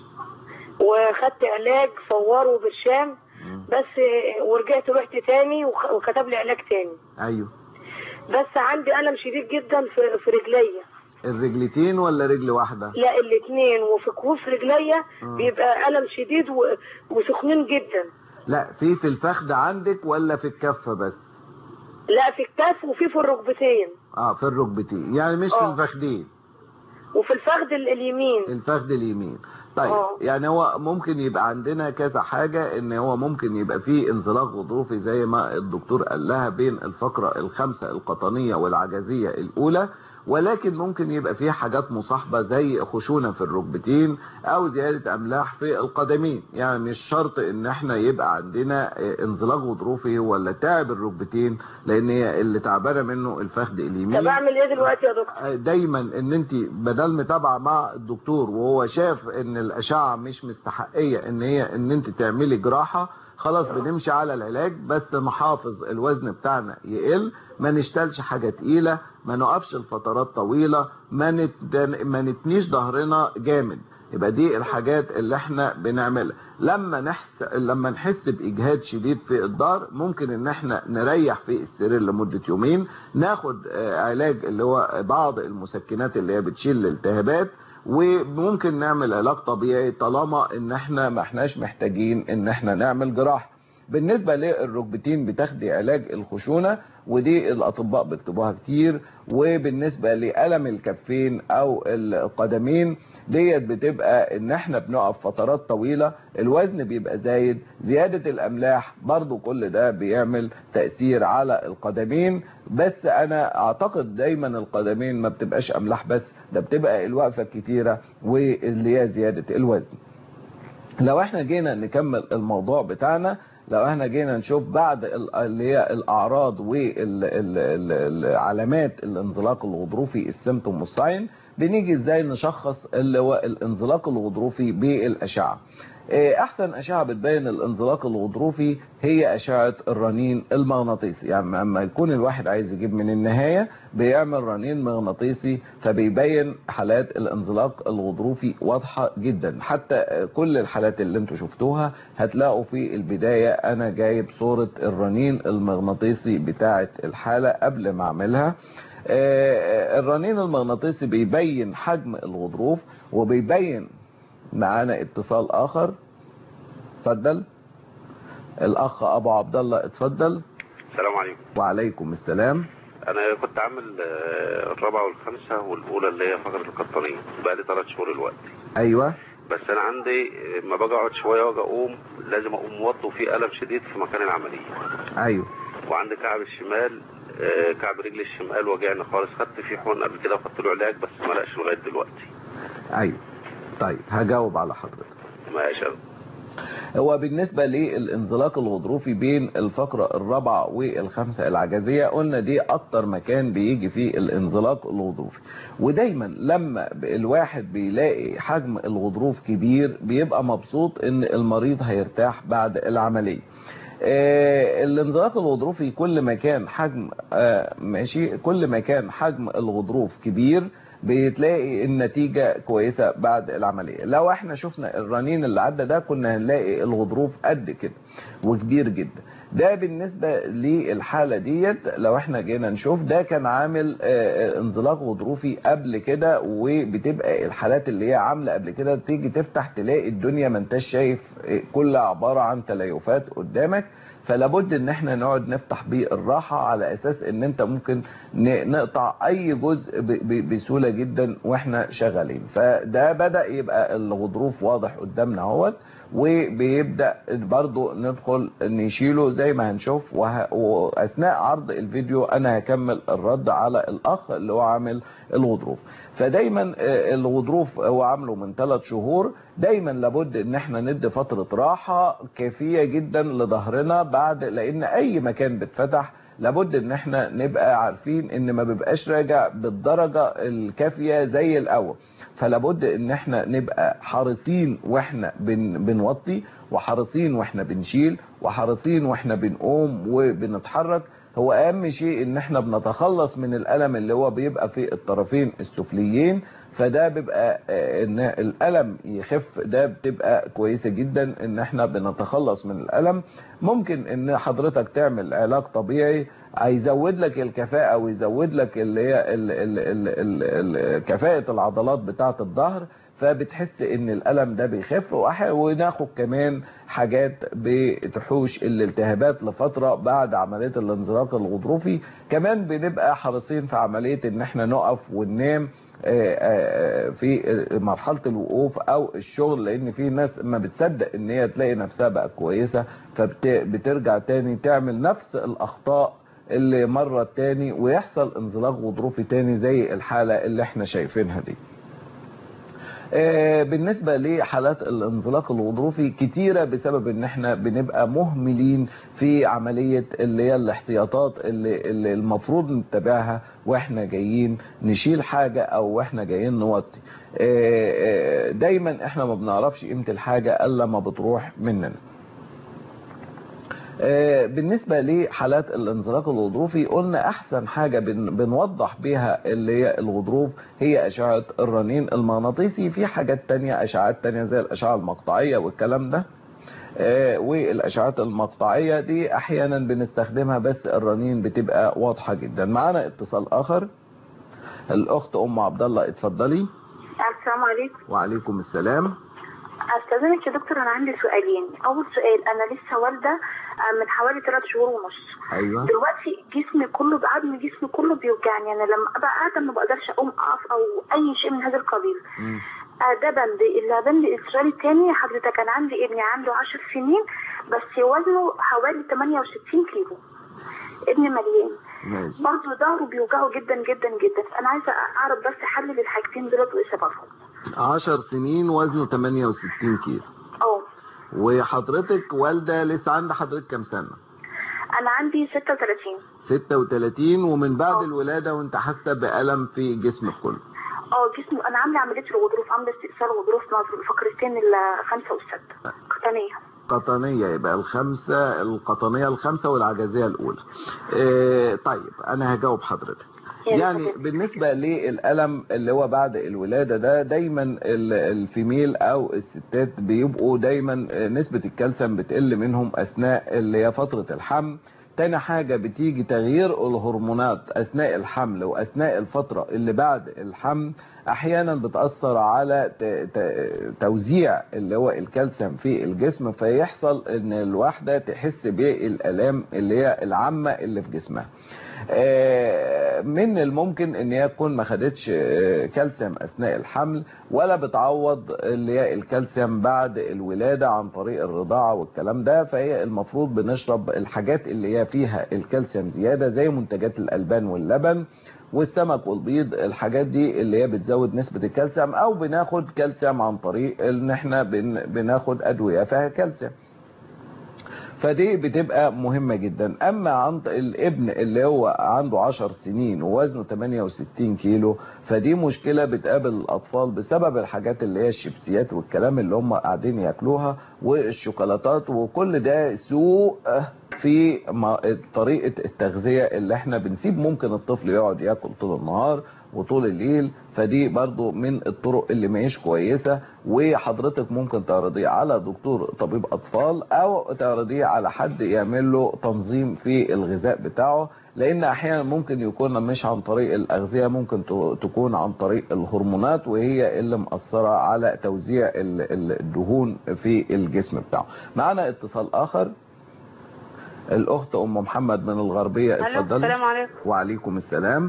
وخدت علاج فوار وبرشام بس، ورجعت رحت تاني وكتب لي علاج تاني. ايوه. بس عندي ألم شديد جدا في في رجليا. الرجلتين ولا رجل واحدة؟ لا الاثنين، وفي كوف رجليا بيبقى ألم شديد وسخنين جدا. لا في في الفخذ عندك ولا في الكف بس؟ لا في الكف وفي في الركبتين. اه في الركبتين يعني مش أوه. في الفخذين. وفي الفخذ اليمين. الفخذ اليمين. طيب أوه. يعني هو ممكن يبقى عندنا كذا حاجة، ان هو ممكن يبقى فيه انزلاق غضروفي زي ما الدكتور قال لها بين الفقرة الخامسة القطنية والعجزية الاولى، ولكن ممكن يبقى فيه حاجات مصاحبة زي خشونة في الركبتين او زيادة املاح في القدمين. يعني مش شرط ان احنا يبقى عندنا انزلاق غضروفي ولا تعب الركبتين، لان هي اللي تعبانه منه الفخذ اليمين. طب اعمل ايه دلوقتي يا دكتور؟ دايما ان انت بدل متابعه مع الدكتور وهو شاف ان الاشعه مش مستحقيه ان هي ان انت تعملي جراحه، خلاص بنمشي على العلاج بس نحافظ الوزن بتاعنا يقل، ما نشتلش حاجة تقيلة، ما نقفش لفترات طويلة، ما, نتن... ما نتنيش ظهرنا جامد. يبقى دي الحاجات اللي احنا بنعملها. لما نحس لما نحس باجهاد شديد في الظهر ممكن ان احنا نريح في السرير لمدة يومين، ناخد علاج اللي هو بعض المسكنات اللي هي بتشيل الالتهابات، وممكن نعمل علاج طبيعي طالما ان احنا ما احناش محتاجين ان احنا نعمل جراحة. بالنسبة للركبتين بتاخدي علاج الخشونة ودي الاطباء بيكتبوها كتير، وبالنسبة لألم الكفين او القدمين ديت بتبقى ان احنا بنقف فترات طويلة، الوزن بيبقى زايد، زيادة الاملاح برضو كل ده بيعمل تأثير على القدمين. بس انا اعتقد دايما القدمين ما بتبقاش املاح بس، ده بتبقى الوقفة الكتيرة واللي هي زيادة الوزن. لو احنا جينا نكمل الموضوع بتاعنا، لو احنا جينا نشوف بعد اللي هي الاعراض والعلامات الانزلاق الغضروفي السيمتوم والساين، بنيجي ازاي نشخص اللي هو الانزلاق الغضروفي بالاشعه. احسن اشعه بتبين الانزلاق الغضروفي هي اشعه الرنين المغناطيسي. يعني اما يكون الواحد عايز يجيب من النهايه بيعمل رنين مغناطيسي فبيبين حالات الانزلاق الغضروفي واضحه جدا. حتى كل الحالات اللي انتوا شفتوها هتلاقوا في البدايه انا جايب صوره الرنين المغناطيسي بتاعه الحاله قبل ما اعملها. الرنين المغناطيسي بيبين حجم الغضروف وبيبين. معانا اتصال اخر. اتفضل الاخ ابو عبد الله، اتفضل. السلام عليكم. وعليكم السلام. انا كنت عامل الرابعه والخامسه والاولى اللي هي فقره القطنيه بقى لي ثلاث شهور دلوقتي. ايوه. بس انا عندي ما باجي اقعد شويه واجي اقوم لازم اقوم موطي وفي الم شديد في مكان العمليه. ايوه. وعندي كعب الشمال، كعب رجلي الشمال وجعني خالص، خدت فيه حقن قبل كده وخدت له علاج بس ما لقاش لغايه دلوقتي. ايوه. طيب هجاوب على حضرتك. ماشي. هو بالنسبة للانزلاق الغضروفي بين الفقرة الرابعة والخامسة العجزية، قلنا دي اكتر مكان بيجي فيه الانزلاق الغضروفي، ودايما لما الواحد بيلاقي حجم الغضروف كبير بيبقى مبسوط ان المريض هيرتاح بعد العملية. آه الانزلاق الغضروفي كل ما كان حجم آه ماشي كل ما كان حجم الغضروف كبير بتلاقي النتيجة كويسة بعد العملية. لو احنا شفنا الرنين اللي عدى ده كنا هنلاقي الغضروف قد كده وكبير جدا. ده بالنسبة للحالة ديت لو احنا جينا نشوف ده كان عامل انزلاق غضروفي قبل كده، وبتبقى الحالات اللي هي عاملة قبل كده تيجي تفتح تلاقي الدنيا ما انتش شايف، كلها عبارة عن تليفات قدامك. فلابد ان احنا نقعد نفتح بالراحة على اساس ان انت ممكن نقطع اي جزء بسهولة جدا واحنا شغالين. فده بدأ يبقى الغضروف واضح قدامنا اهوت، وبيبدأ برضو ندخل نشيله زي ما هنشوف. وه... واثناء عرض الفيديو انا هكمل الرد على الاخ اللي هو عامل الغضروف. فدايما الغضروف هو عامله من ثلاث شهور، دايما لابد ان احنا ندي فترة راحة كافية جدا لظهرنا بعد، لان اي مكان بتفتح لابد ان احنا نبقى عارفين ان ما بيبقاش راجع بالدرجة الكافية زي الاول. فلابد ان احنا نبقى حريصين واحنا بن بنوطي، وحريصين واحنا بنشيل، وحريصين واحنا بنقوم وبنتحرك. هو اهم شيء ان احنا بنتخلص من الالم اللي هو بيبقى في الطرفين السفليين، فده بيبقى ان الالم يخف، ده بتبقى كويسة جدا ان احنا بنتخلص من الالم. ممكن ان حضرتك تعمل علاج طبيعي هيزود لك الكفاءة ويزود لك اللي هي ال ال ال ال ال كفاءة العضلات بتاعة الظهر، فبتحس ان الالم ده بيخف. وناخد كمان حاجات بتحوش الالتهابات لفترة بعد عملية الانزلاق الغضروفي. كمان بنبقى حريصين في عملية ان احنا نقف وننام في مرحلة الوقوف او الشغل، لان في ناس ما بتصدق ان هي تلاقي نفسها بقى كويسة فبترجع تاني تعمل نفس الاخطاء اللي مرة تاني ويحصل انزلاق غضروفي تاني زي الحالة اللي احنا شايفينها دي. بالنسبة لحالات الانزلاق الغضروفي كتيرة بسبب ان احنا بنبقى مهملين في عملية اللي هي الاحتياطات اللي, اللي المفروض نتبعها واحنا جايين نشيل حاجة او واحنا جايين نوطي. دايما احنا ما بنعرفش قيمة الحاجة الا ما بتروح مننا. بالنسبة لحالات الانزلاق الغضروفي قلنا احسن حاجة بن بنوضح بيها اللي هي الغضروف هي اشعة الرنين المغناطيسي. في حاجات تانية اشعات تانية زي الاشعة المقطعية والكلام ده، والاشعات المقطعية دي احيانا بنستخدمها بس الرنين بتبقى واضحة جدا. معانا اتصال اخر، الاخت ام عبد الله، اتفضلي. السلام عليكم. وعليكم السلام. استاذنك يا دكتور، انا عندي سؤالين. اول سؤال، انا لسه والده من حوالي ثلاث شهور ونص. ايوه. دلوقتي جسمي كله، بعضم جسمي كله بيوجعني، انا لما ابقى قاعده ما بقدرش اقوم اقف او اي شيء من هذا القبيل. آه ده بند. اللي بند السؤال الثاني حضرتك، انا عندي ابني عنده عشر سنين بس وزنه حوالي ثمانية وستين كيلو، ابني مليان. ماشي. برضه ظهره بيوجعه جدا جدا جدا، فانا عايزه اعرف بس حل للحاجتين دول وايه سببهم. عشر سنين وزنه ثمانية وستين كيلو. اه. وحضرتك والده لسه عند حضرتك كام سنه؟ انا عندي ستة وثلاثين. ستة وثلاثين. ومن بعد أوه. الولاده وانت حاسه بالم في جسمك كله؟ اه جسمي، انا عامله عمليه الغضروف، عامله استئصال غضروف في الفقرتين الخمسه والسته قطنيه. قطنيه، يبقى الخمسه القطنيه الخمسه والعجزيه الاولى. اه طيب انا هجاوب حضرتك. يعني بالنسبة للألم اللي هو بعد الولادة ده، دايما الفيميل او الستات بيبقوا دايما نسبة الكالسيوم بتقل منهم اثناء اللي هي فترة الحمل. تاني حاجة بتيجي تغيير الهرمونات اثناء الحمل واثناء الفترة اللي بعد الحمل، احيانا بتأثر على توزيع اللي هو الكالسيوم في الجسم، فيحصل ان الواحدة تحس بالالام اللي هي العامة اللي في جسمها. من الممكن ان هي تكون ما خدتش كالسيوم اثناء الحمل، ولا بتعوض اللي هي الكالسيوم بعد الولادة عن طريق الرضاعة والكلام ده. فهي المفروض بنشرب الحاجات اللي هي فيها الكالسيوم زيادة زي منتجات الألبان واللبن والسمك والبيض، الحاجات دي اللي هي بتزود نسبة الكالسيوم، او بناخد كالسيوم عن طريق ان احنا بناخد ادوية فيها كالسيوم. فدي بتبقى مهمة جدا. اما عند الابن اللي هو عنده عشر سنين ووزنه ثمانية وستين كيلو، فدي مشكلة بتقابل الاطفال بسبب الحاجات اللي هي الشيبسيات والكلام اللي هم قاعدين ياكلوها والشوكولاتات، وكل ده سوء في طريقة التغذية اللي احنا بنسيب ممكن الطفل يقعد ياكل طول النهار وطول الليل، فدي برضو من الطرق اللي ماهيش كويسة، وحضرتك ممكن تعرضيه على دكتور طبيب اطفال او تعرضيه على حد يعمل له تنظيم في الغذاء بتاعه، لان احيانا ممكن يكون مش عن طريق الاغذية، ممكن تكون عن طريق الهرمونات وهي اللي مأثرة على توزيع الدهون في الجسم بتاعه. معنا اتصال اخر، الاخت ام محمد من الغربية، اتفضلي. السلام عليكم. وعليكم السلام،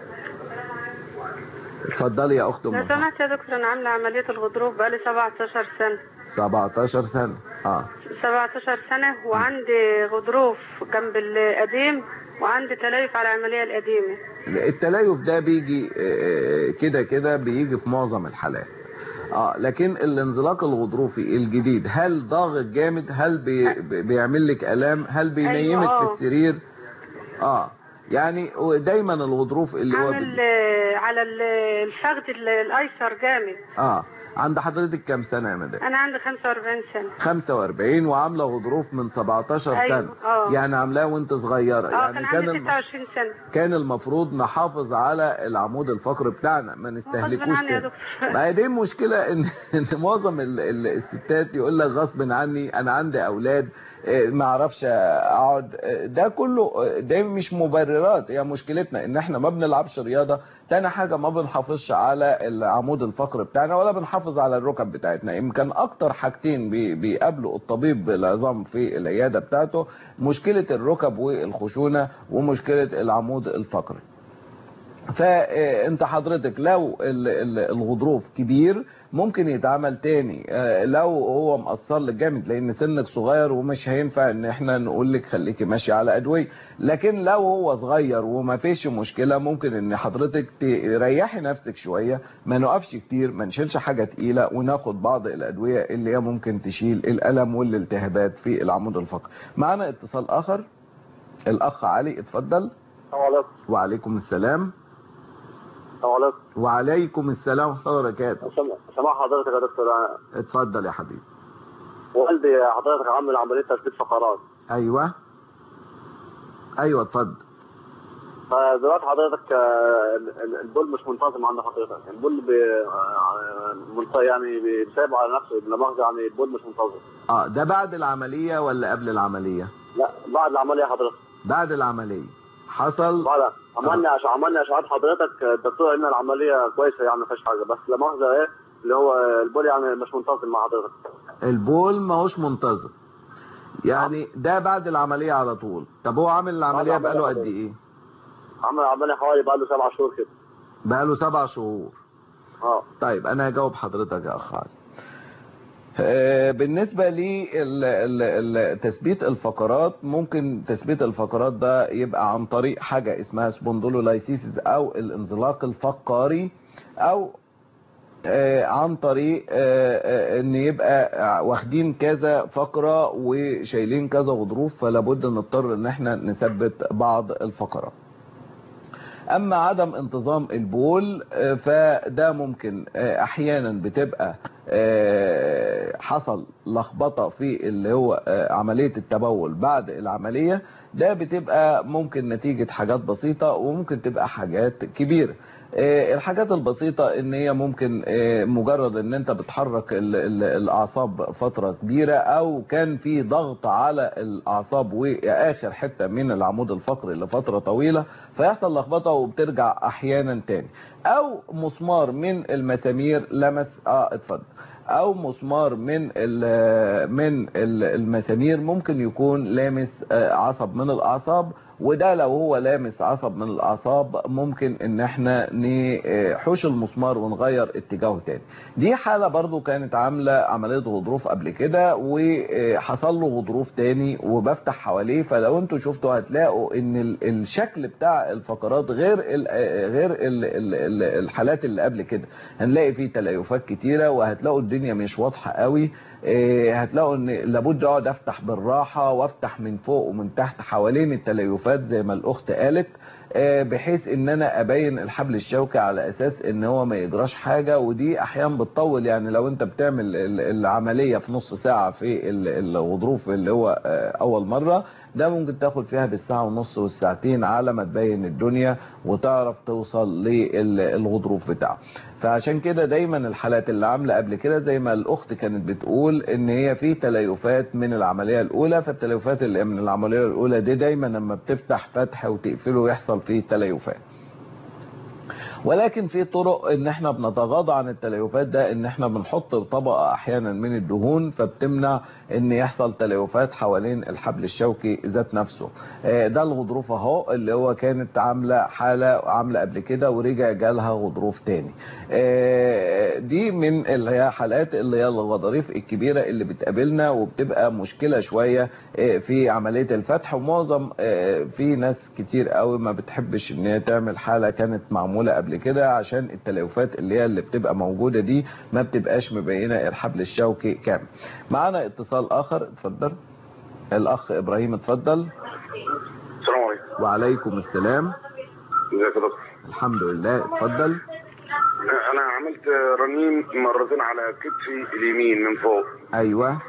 اتفضلي يا اخت ام محمد. لو سمحت يا دكتور، انا عامله عمليه الغضروف بقالي سبعتاشر سنه. سبعتاشر سنه اه سبعتاشر سنه، وعندي غضروف جنب القديم وعندي تليف على العمليه القديمه. التليف ده بيجي كده كده بيجي في معظم الحالات اه لكن الانزلاق الغضروفي الجديد هل ضاغط جامد؟ هل بي بيعمل لك الام؟ هل بينيمك أيوة في السرير؟ اه يعني دايما الغضروف اللي هو عامل على الفخذ الايسر جامد. اه عند حضرتك كام سنه يا مدام؟ انا عندي خمسة وأربعين سنه. خمسة وأربعين وعامله غضروف من سبعتاشر أيوة. سنه. أوه. يعني عاملاه وانت صغيره. اه يعني كان كان عندي ستة وعشرين سنه. كان المفروض نحافظ على العمود الفقري بتاعنا، ما نستهلكوش كده. ما هي دي المشكله ان ان معظم ال... ال... الستات يقول لك غصب عني، انا عندي اولاد ما اعرفش اقعد. ده كله ده مش مبررات، هي مشكلتنا ان احنا ما بنلعبش رياضه. تاني حاجه ما بنحافظش على العمود الفقري بتاعنا ولا بنحافظ على الركب بتاعتنا. يمكن اكتر حاجتين بي... بيقابلوا الطبيب العظام في العياده بتاعته مشكله الركب والخشونه ومشكله العمود الفقري. فانت حضرتك لو الغضروف كبير ممكن يتعمل تاني، لو هو مأثر لك جامد لان سنك صغير ومش هينفع ان احنا نقول لك خليكي ماشي على ادويه. لكن لو هو صغير وما فيش مشكله ممكن ان حضرتك تريحي نفسك شويه، ما نقفش كتير، ما نشيلش حاجه تقيله، وناخد بعض الادويه اللي هي ممكن تشيل الالم والالتهابات في العمود الفقري. معنا اتصال اخر، الاخ علي، اتفضل. السلام عليكم. وعليكم السلام. السلام عليكم. وعليكم السلام ورحمه الله وبركاته. سماح حضرتك يا دكتور. اتفضل يا حبيبي. والدي حضرتك عامل عمليه تثبيت فقرات. ايوه ايوه اتفضل. فدلوقتي حضرتك البول مش منتظم عند حضرتك، البول بي يعني بيسايب على نفسه، لا مؤاخذه، يعني البول مش منتظم. اه ده بعد العمليه ولا قبل العمليه؟ لا بعد العمليه حضرتك. بعد العمليه حصل. بعد عملنا عشان عملنا اشعاعات حضرتك، الدكتور قال لنا العمليه كويسه يعني ما فيهاش حاجه، بس لا مؤاخذه ايه اللي هو البول يعني مش منتظم مع حضرتك. البول ما هوش منتظم يعني آه. ده بعد العمليه على طول. طب هو عامل العمليه بقاله قد ايه؟ عمل العمليه حوالي بقاله سبع شهور كده. بقاله سبع شهور. اه طيب انا هجاوب حضرتك يا اخ علي. بالنسبة لتثبيت الفقرات، ممكن تثبيت الفقرات ده يبقى عن طريق حاجة اسمها سبوندولولايسيسيس او الانزلاق الفقاري، او عن طريق ان يبقى واخدين كذا فقرة وشايلين كذا غضروف، فلا بد نضطر ان احنا نثبت بعض الفقرات. اما عدم انتظام البول فده ممكن احيانا بتبقى حصل لخبطة في اللي هو عملية التبول بعد العملية، ده بتبقى ممكن نتيجة حاجات بسيطة وممكن تبقى حاجات كبيرة. الحاجات البسيطة ان هي ممكن مجرد ان انت بتحرك الاعصاب فترة كبيرة، او كان في ضغط على الاعصاب واخر حتة من العمود الفقري لفترة طويلة فيحصل لخبطة وبترجع احيانا تاني، او مسمار من المسامير لمس اه اتفضل او مسمار من ال من ال المسامير ممكن يكون لامس عصب من الاعصاب، وده لو هو لامس عصب من الاعصاب ممكن ان احنا نحوش المسمار ونغير اتجاهه تاني. دي حالة برضو كانت عاملة عملية غضروف قبل كده وحصل له غضروف تاني وبفتح حواليه، فلو انتوا شفتوا هتلاقوا ان الشكل بتاع الفقرات غير ال غير ال ال الحالات اللي قبل كده، هنلاقي فيه تليفات كتيرة وهتلاقوا الدنيا مش واضحة قوي. هتلاقوا ان لابد اقعد افتح بالراحة وافتح من فوق ومن تحت حوالين التليفات زي ما الاخت قالت، بحيث ان انا ابين الحبل الشوكي على اساس ان هو ما يجراش حاجة، ودي احيانا بتطول. يعني لو انت بتعمل العملية في نص ساعة في الغضروف اللي هو اول مرة، ده ممكن تاخد فيها بالساعة ونص والساعتين على ما تبين الدنيا وتعرف توصل للغضروف بتاعه. فعشان كده دايما الحالات اللي عامله قبل كده زي ما الاخت كانت بتقول ان هي في تليفات من العمليه الاولى، فالتليفات اللي من العمليه الاولى دي دايما لما بتفتح فتح وتقفله يحصل فيه تليفات. ولكن في طرق ان احنا بنتغاضى عن التليفات ده، ان احنا بنحط طبقه احيانا من الدهون فبتمنع ان يحصل تليفات حوالين الحبل الشوكي ذات نفسه. ده الغضروف اهو اللي هو كانت عامله حاله عامله قبل كده ورجع جالها غضروف تاني. دي من اللي هي حالات اللي هي الغضاريف الكبيره اللي بتقابلنا وبتبقى مشكله شويه في عمليه الفتح، ومعظم في ناس كتير قوي ما بتحبش ان هي تعمل حاله كانت معموله قبل كده عشان التليفات اللي هي اللي بتبقى موجوده دي ما بتبقاش مبينه الحبل الشوكي كامل. معانا اتصال اخر، اتفضل الاخ ابراهيم، اتفضل. السلام عليكم. وعليكم السلام. ازيك يا دكتور؟ الحمد لله، اتفضل. انا عملت رنين مرتين على كتفي اليمين من فوق. ايوه.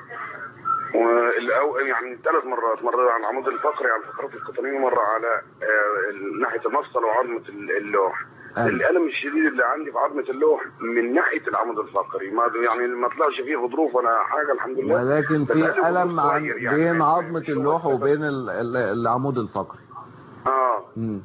والاول يعني ثلاث مرات، مره على العمود الفقري على الفقرات القطنيه، ومره على ناحيه المفصل وعظمه اللوح. أيوة. الالم الشديد اللي عندي في عظمه اللوح من ناحيه العمود الفقري، ما يعني ما طلعش فيه غضروف ولا حاجه الحمد لله، ولكن في الم عن يعني بين يعني عظمه اللوح وبين العمود الفقري. اه امم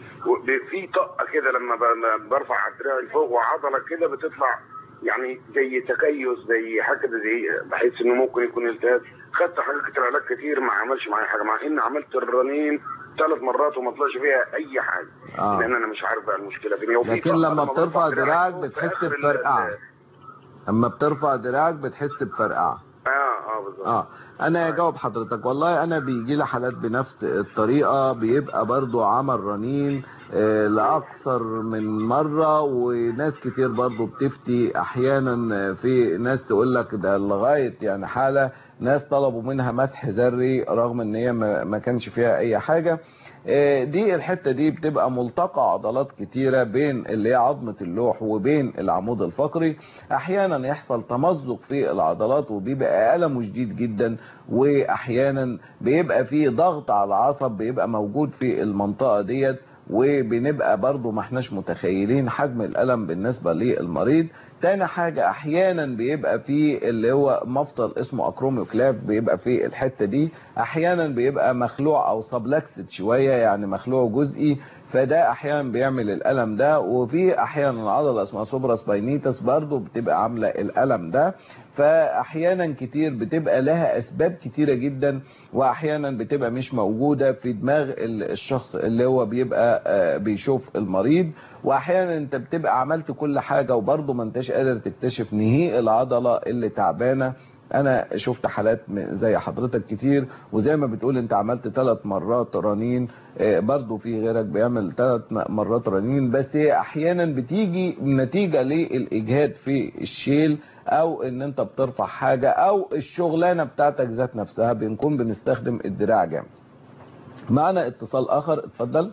في طقه كده لما برفع دراعي لفوق وعضله كده بتطلع، يعني زي تكيس، زي حاجه كده، زي بحس انه ممكن يكون التهاب. خدت حاجات كتير، علاج كتير، ما عملش معايا حاجه، مع ان عملت الرنين ثلاث مرات وما طلعش فيها اي حاجه. آه. لان انا مش عارف بقى المشكله فين. لكن لما بترفع دراعك بتحس بفرقعه. اما بترفع دراعك بتحس بفرقعه. اه اه بالظبط. اه انا اجاوب حضرتك. والله انا بيجي لي حالات بنفس الطريقه، بيبقى برضو عمل رنين آه لاكثر من مره، وناس كتير برضو بتفتي. احيانا في ناس تقول لك ده لغايه يعني حاله ناس طلبوا منها مسح ذري رغم ان هي ما كانش فيها اي حاجه. دي الحته دي بتبقى ملتقى عضلات كتيره بين اللي هي عظمه اللوح وبين العمود الفقري. احيانا يحصل تمزق في العضلات وبيبقى الم شديد جدا، واحيانا بيبقى في ضغط على العصب بيبقى موجود في المنطقه ديت، وبنبقى برضو ما احناش متخيلين حجم الالم بالنسبه للمريض. تاني حاجة احيانا بيبقى في اللي هو مفصل اسمه اكروميوكلاف بيبقى في الحتة دي، احيانا بيبقى مخلوع او سبلكسد شوية يعني مخلوع جزئي، فده احيانا بيعمل الالم ده. وفي احيانا عضلة اسمها سوبرا سباينيتس برضو بتبقى عاملة الالم ده. فاحيانا كتير بتبقى لها اسباب كتيرة جدا، واحيانا بتبقى مش موجودة في دماغ الشخص اللي هو بيبقى بيشوف المريض، واحيانا انت بتبقى عملت كل حاجة وبرضه ما انتش قادر تكتشف نهي العضلة اللي تعبانة. انا شفت حالات زي حضرتك كتير، وزي ما بتقول انت عملت ثلاث مرات رنين، برضه في غيرك بيعمل ثلاث مرات رنين، بس هي احيانا بتيجي نتيجة للاجهاد في الشيل، او ان انت بترفع حاجة، او الشغلانة بتاعتك ذات نفسها بنكون بنستخدم الدراع جامد. معنا اتصال اخر، اتفضل.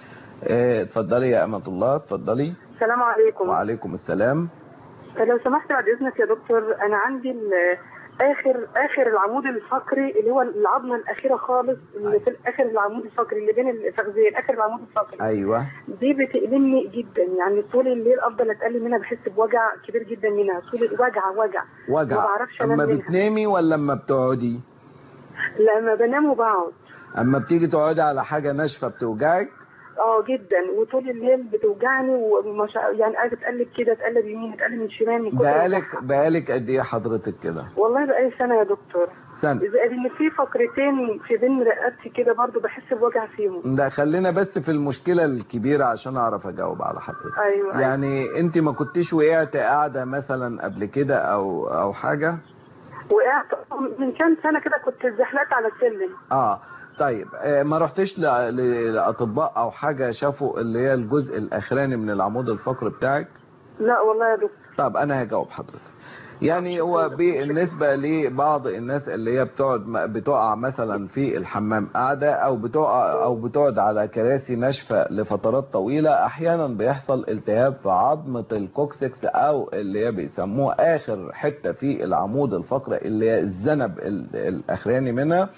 اتفضلي يا امة الله، اتفضلي. السلام عليكم. وعليكم السلام. لو سمحت بعد اذنك يا دكتور، انا عندي اخر اخر العمود الفقري اللي هو العظمه الاخيره خالص اللي في اخر العمود الفقري اللي بين الفخذين، اخر العمود الفقري. ايوه. دي بتألمني جدا، يعني طول الليل افضل اتألم منها، بحس بوجع كبير جدا منها، طول وجع وجع وجع. ما بعرفش انام اما منها. بتنامي ولا اما بتقعدي؟ لما بنام وبقعد. اما بتيجي تقعدي على حاجه ناشفه بتوجعك؟ اه جدا، وطول الليل بتوجعني، ومش يعني قاعده اتقلب كده، اتقلب يمين اتقلب من شمال من كتر بقالك بقالك قد ايه حضرتك كده؟ والله بقالي سنه يا دكتور. سنه. زائد ان في فقرتين في بين رقبتي كده برضو بحس بوجع فيهم. ده خلينا بس في المشكله الكبيره عشان اعرف اجاوب على حضرتك. ايوه. يعني أيوة. انت ما كنتيش وقعت قاعده مثلا قبل كده او او حاجه؟ وقعت من كام سنه كده، كنت اتزحلقت على السلم. اه طيب ما رحتش لاطباء او حاجه شافوا اللي هي الجزء الاخراني من العمود الفقري بتاعك؟ لا والله يا دكتور. طب انا هجاوب حضرتك. يعني هو بالنسبه لبعض الناس اللي هي بتقعد بتقع مثلا في الحمام قاعده، او بتقع او بتقعد على كراسي ناشفه لفترات طويله، احيانا بيحصل التهاب في عظمه الكوكسكس، او اللي هي بيسموها اخر حته في العمود الفقري اللي هي الذنب الاخراني منها.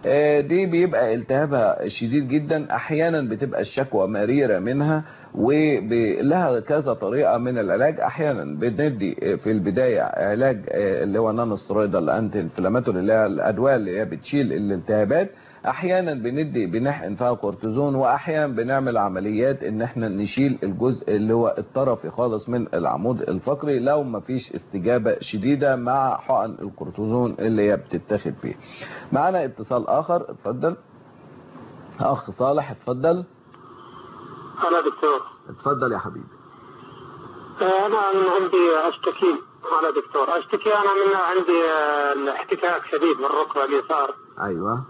دي بيبقى التهابها شديد جدا، احيانا بتبقى الشكوى مريرة منها ولها كذا طريقة من العلاج. احيانا بندي في البداية علاج اللي هو نون ستيرويدال انتي انفلاماتوري اللي هي الادوية اللي هي بتشيل الالتهابات، احيانا بندي بنحقن فيها كورتيزون، واحيانا بنعمل عمليات ان احنا نشيل الجزء اللي هو الطرفي خالص من العمود الفقري لو ما فيش استجابة شديدة مع حقن الكورتيزون اللي هي بتتاخد فيه. معانا اتصال اخر، اتفضل اخ صالح، اتفضل. انا دكتور. اتفضل يا حبيبي. انا عندي اشتكي على دكتور اشتكي انا من عندي الاحتكاك شديد بالركبه اليسار. ايوه.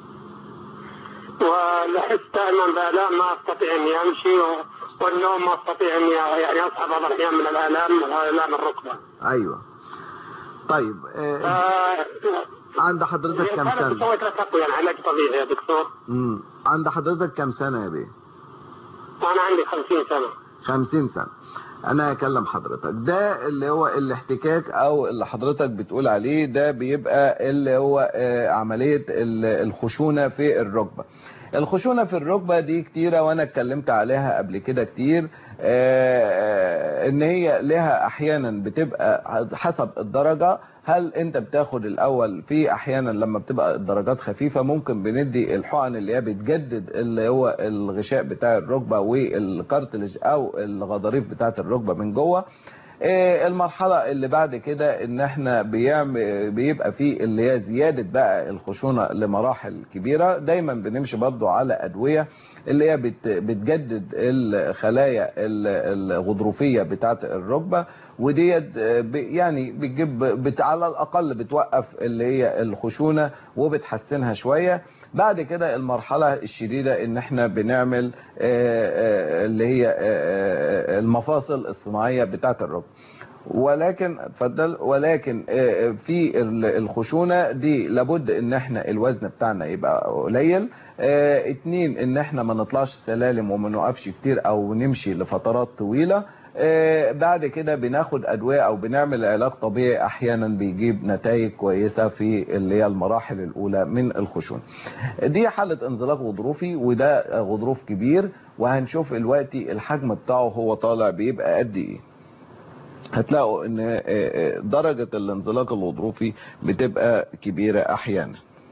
ولحس دائما بآلام ما استطيع اني امشي، والنوم ما استطيع اني يعني اصحى بعض الاحيان من الالام الام الركبه. ايوه. طيب آه آه عند حضرتك كم سنه؟ انا سويت له تقويه يعني علاج طبيعي يا دكتور. امم عند حضرتك كم سنه يا بيه؟ انا عندي خمسين سنه. خمسين سنه. انا هكلم حضرتك، ده اللي هو الاحتكاك او اللي حضرتك بتقول عليه ده بيبقى اللي هو آه عمليه الخشونه في الركبه. الخشونه في الركبه دي كتيره وانا اتكلمت عليها قبل كده كتير، آه ان هي لها احيانا بتبقى حسب الدرجه. هل انت بتاخد الاول في احيانا لما بتبقى الدرجات خفيفه ممكن بندي الحقن اللي هي بتجدد اللي هو الغشاء بتاع الركبه والكارتلج او الغضاريف بتاعه الركبه من جوه. المرحله اللي بعد كده ان احنا بيعمل بيبقى فيه اللي هي زياده بقى الخشونه لمراحل كبيره، دايما بنمشي برضو على ادويه اللي هي بتجدد الخلايا الغضروفيه بتاعه الركبه، وديت يعني بتجيب على الاقل بتوقف اللي هي الخشونه وبتحسنها شويه. بعد كده المرحله الشديده ان احنا بنعمل اللي هي المفاصل الصناعيه بتاعه الركبه. ولكن اتفضل ولكن في الخشونه دي لابد ان احنا الوزن بتاعنا يبقى قليل. اه اتنين ان احنا ما نطلعش سلالم وما نوقفش كتير او نمشي لفترات طويله. اه بعد كده بناخد ادويه او بنعمل علاج طبيعي احيانا بيجيب نتائج كويسه في اللي هي المراحل الاولى من الخشونه. دي حاله انزلاق غضروفي وده غضروف كبير، وهنشوف دلوقتي الحجم بتاعه هو طالع بيبقى قد ايه. هتلاقوا ان درجة الانزلاق الغضروفي بتبقى كبيرة احيانا.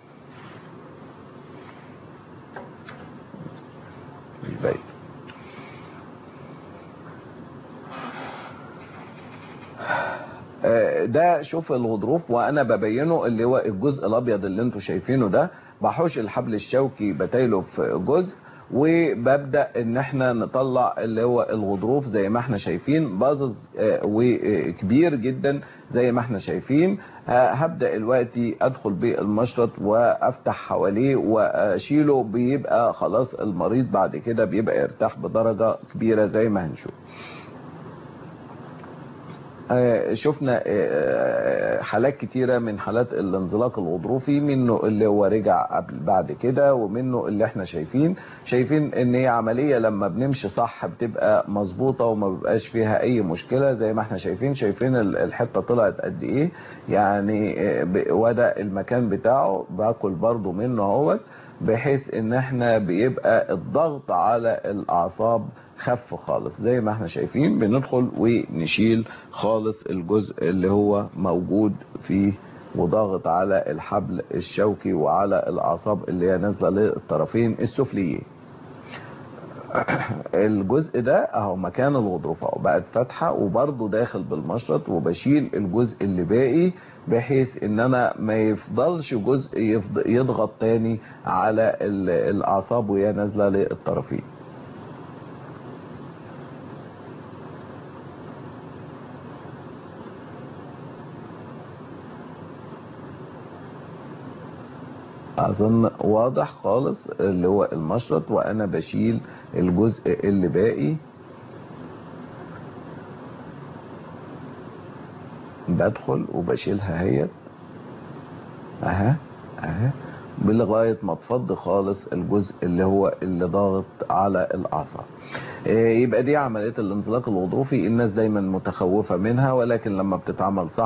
الباقي ده شوف الغضروف وانا ببينه اللي هو الجزء الابيض اللي انتوا شايفينه ده، بحوش الحبل الشوكي بتايله في جزء وببدأ ان احنا نطلع اللي هو الغضروف زي ما احنا شايفين باظظ وكبير جدا زي ما احنا شايفين. هبدأ دلوقتي ادخل بالمشرط وافتح حواليه واشيله، بيبقى خلاص المريض بعد كده بيبقى يرتاح بدرجة كبيرة زي ما هنشوف. شفنا حالات كتيرة من حالات الانزلاق الغضروفي، منه اللي هو رجع قبل بعد كده ومنه اللي احنا شايفين شايفين ان هي عملية لما بنمشي صح بتبقى مظبوطة وما بيبقاش فيها اي مشكلة زي ما احنا شايفين. شايفين الحتة طلعت قد ايه يعني، وده المكان بتاعه باكل برضو منه اهوت، بحيث ان احنا بيبقى الضغط على الاعصاب خف خالص زي ما احنا شايفين. بندخل ونشيل خالص الجزء اللي هو موجود فيه وضاغط على الحبل الشوكي وعلى الاعصاب اللي هي نازله للطرفين السفليين. الجزء ده اهو مكان الغضروف اهو بقت فاتحه وبرده داخل بالمشرط، وبشيل الجزء اللي باقي بحيث ان انا ما يفضلش جزء يضغط تاني على الاعصاب وهي نازله للطرفين. اظن واضح خالص اللي هو المشرط وانا بشيل الجزء اللي باقي. بدخل وبشيلها اهيت اها اها لغايه ما تفضي خالص الجزء اللي هو اللي ضاغط على الاعصاب. يبقى دي عمليه الانزلاق الغضروفي الناس دايما متخوفه منها، ولكن لما بتتعمل صح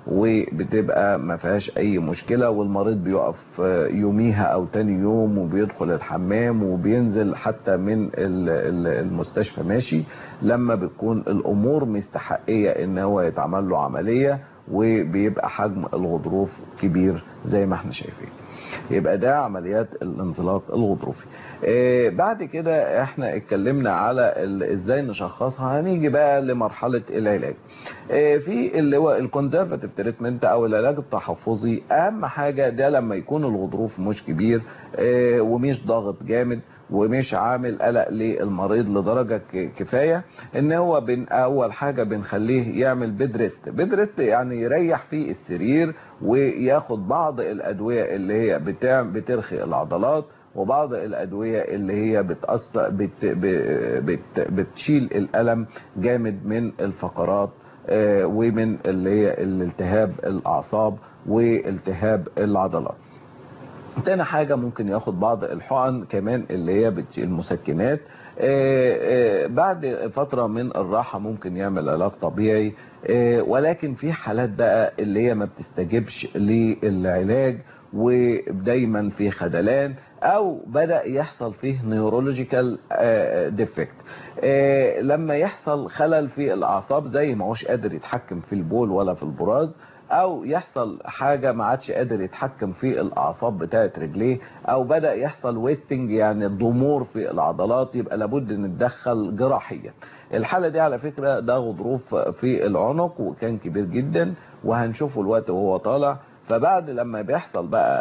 وبتبقى ما فيهاش اي مشكلة، والمريض بيقف يوميها او تاني يوم وبيدخل الحمام وبينزل حتى من المستشفى ماشي، لما بتكون الامور مستحقية ان هو يتعمل له عملية وبيبقى حجم الغضروف كبير زي ما احنا شايفين. يبقى ده عمليات الانزلاق الغضروفي. آه بعد كده احنا اتكلمنا على ازاي نشخصها، هنيجي بقى لمرحلة العلاج. آه في اللي هو الكونزرفاتيف تريتمنت او العلاج التحفظي. اهم حاجة ده لما يكون الغضروف مش كبير آه ومش ضاغط جامد ومش عامل قلق للمريض لدرجة كفاية، ان هو بن اول حاجة بنخليه يعمل بيد ريست. بيد ريست يعني يريح في السرير وياخد بعض الادوية اللي هي بترخي العضلات وبعض الادوية اللي هي بتأثر بت بت بتشيل الالم جامد من الفقرات ومن اللي هي الالتهاب الاعصاب والتهاب العضلات. تاني حاجة ممكن ياخد بعض الحقن كمان اللي هي المسكنات. آآ آآ بعد فترة من الراحة ممكن يعمل علاج طبيعي، ولكن في حالات بقى اللي هي ما بتستجبش للعلاج ودايما في خدلان او بدأ يحصل فيه نيورولوجيكال ديفكت. لما يحصل خلل في الاعصاب زي ما هوش قادر يتحكم في البول ولا في البراز، او يحصل حاجة ما عادش قادر يتحكم في الاعصاب بتاعه رجليه، او بدأ يحصل ويستنج يعني ضمور في العضلات، يبقى لابد نتدخل جراحيا. الحالة دي على فكرة ده غضروف في العنق وكان كبير جدا وهنشوفه الوقت وهو طالع. فبعد لما بيحصل بقى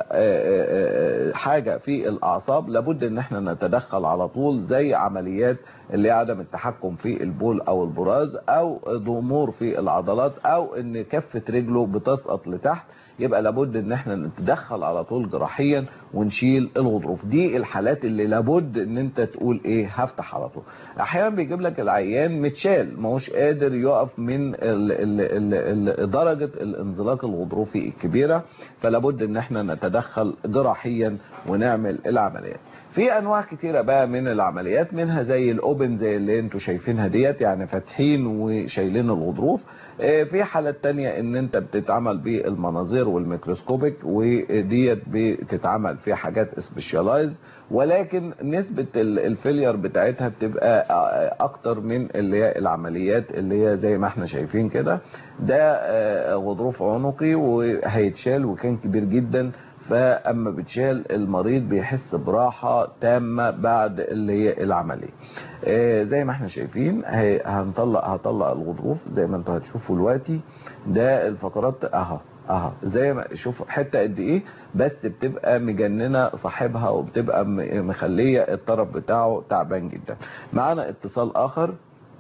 حاجة في الأعصاب لابد ان احنا نتدخل على طول، زي عمليات اللي عدم التحكم في البول او البراز او ضمور في العضلات او ان كفة رجله بتسقط لتحت، يبقى لابد ان احنا نتدخل على طول جراحيا ونشيل الغضروف. دي الحالات اللي لابد ان انت تقول ايه هفتح على طول. احيانا بيجيب لك العيان متشال ما هوش قادر يقف من ال ال ال درجة الانزلاق الغضروفي الكبيرة، فلابد ان احنا نتدخل جراحيا ونعمل العمليات. في انواع كتيرة بقى من العمليات، منها زي الاوبن زي اللي انتوا شايفينها ديت، يعني فاتحين وشايلين الغضروف. في حالات تانية ان انت بتتعمل بالمناظير والميكروسكوبيك وديت بتتعمل في حاجات سبيشالايز، ولكن نسبة الفيلير بتاعتها بتبقى اكتر من اللي هي العمليات اللي هي زي ما احنا شايفين كده. ده غضروف عنقي وهيتشال وكان كبير جدا، فاما بتشال المريض بيحس براحة تامة بعد اللي هي العملية. آه زي ما احنا شايفين هنطلق هطلق الغضروف زي ما انتوا هتشوفوا دلوقتي. ده الفقرات اهو اهو زي ما شوفوا حتة قد ايه، بس بتبقى مجننة صاحبها وبتبقى مخلية الطرف بتاعه تعبان جدا. معانا اتصال اخر.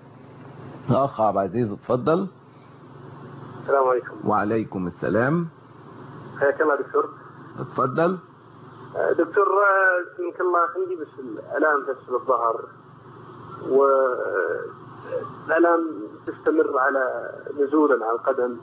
اخ عبد العزيز اتفضل. السلام عليكم. وعليكم السلام. حياك الله دكتور. اتفضل دكتور. يمكن الله عندي بس الالام في الظهر، والالام تستمر على نزولا على القدم،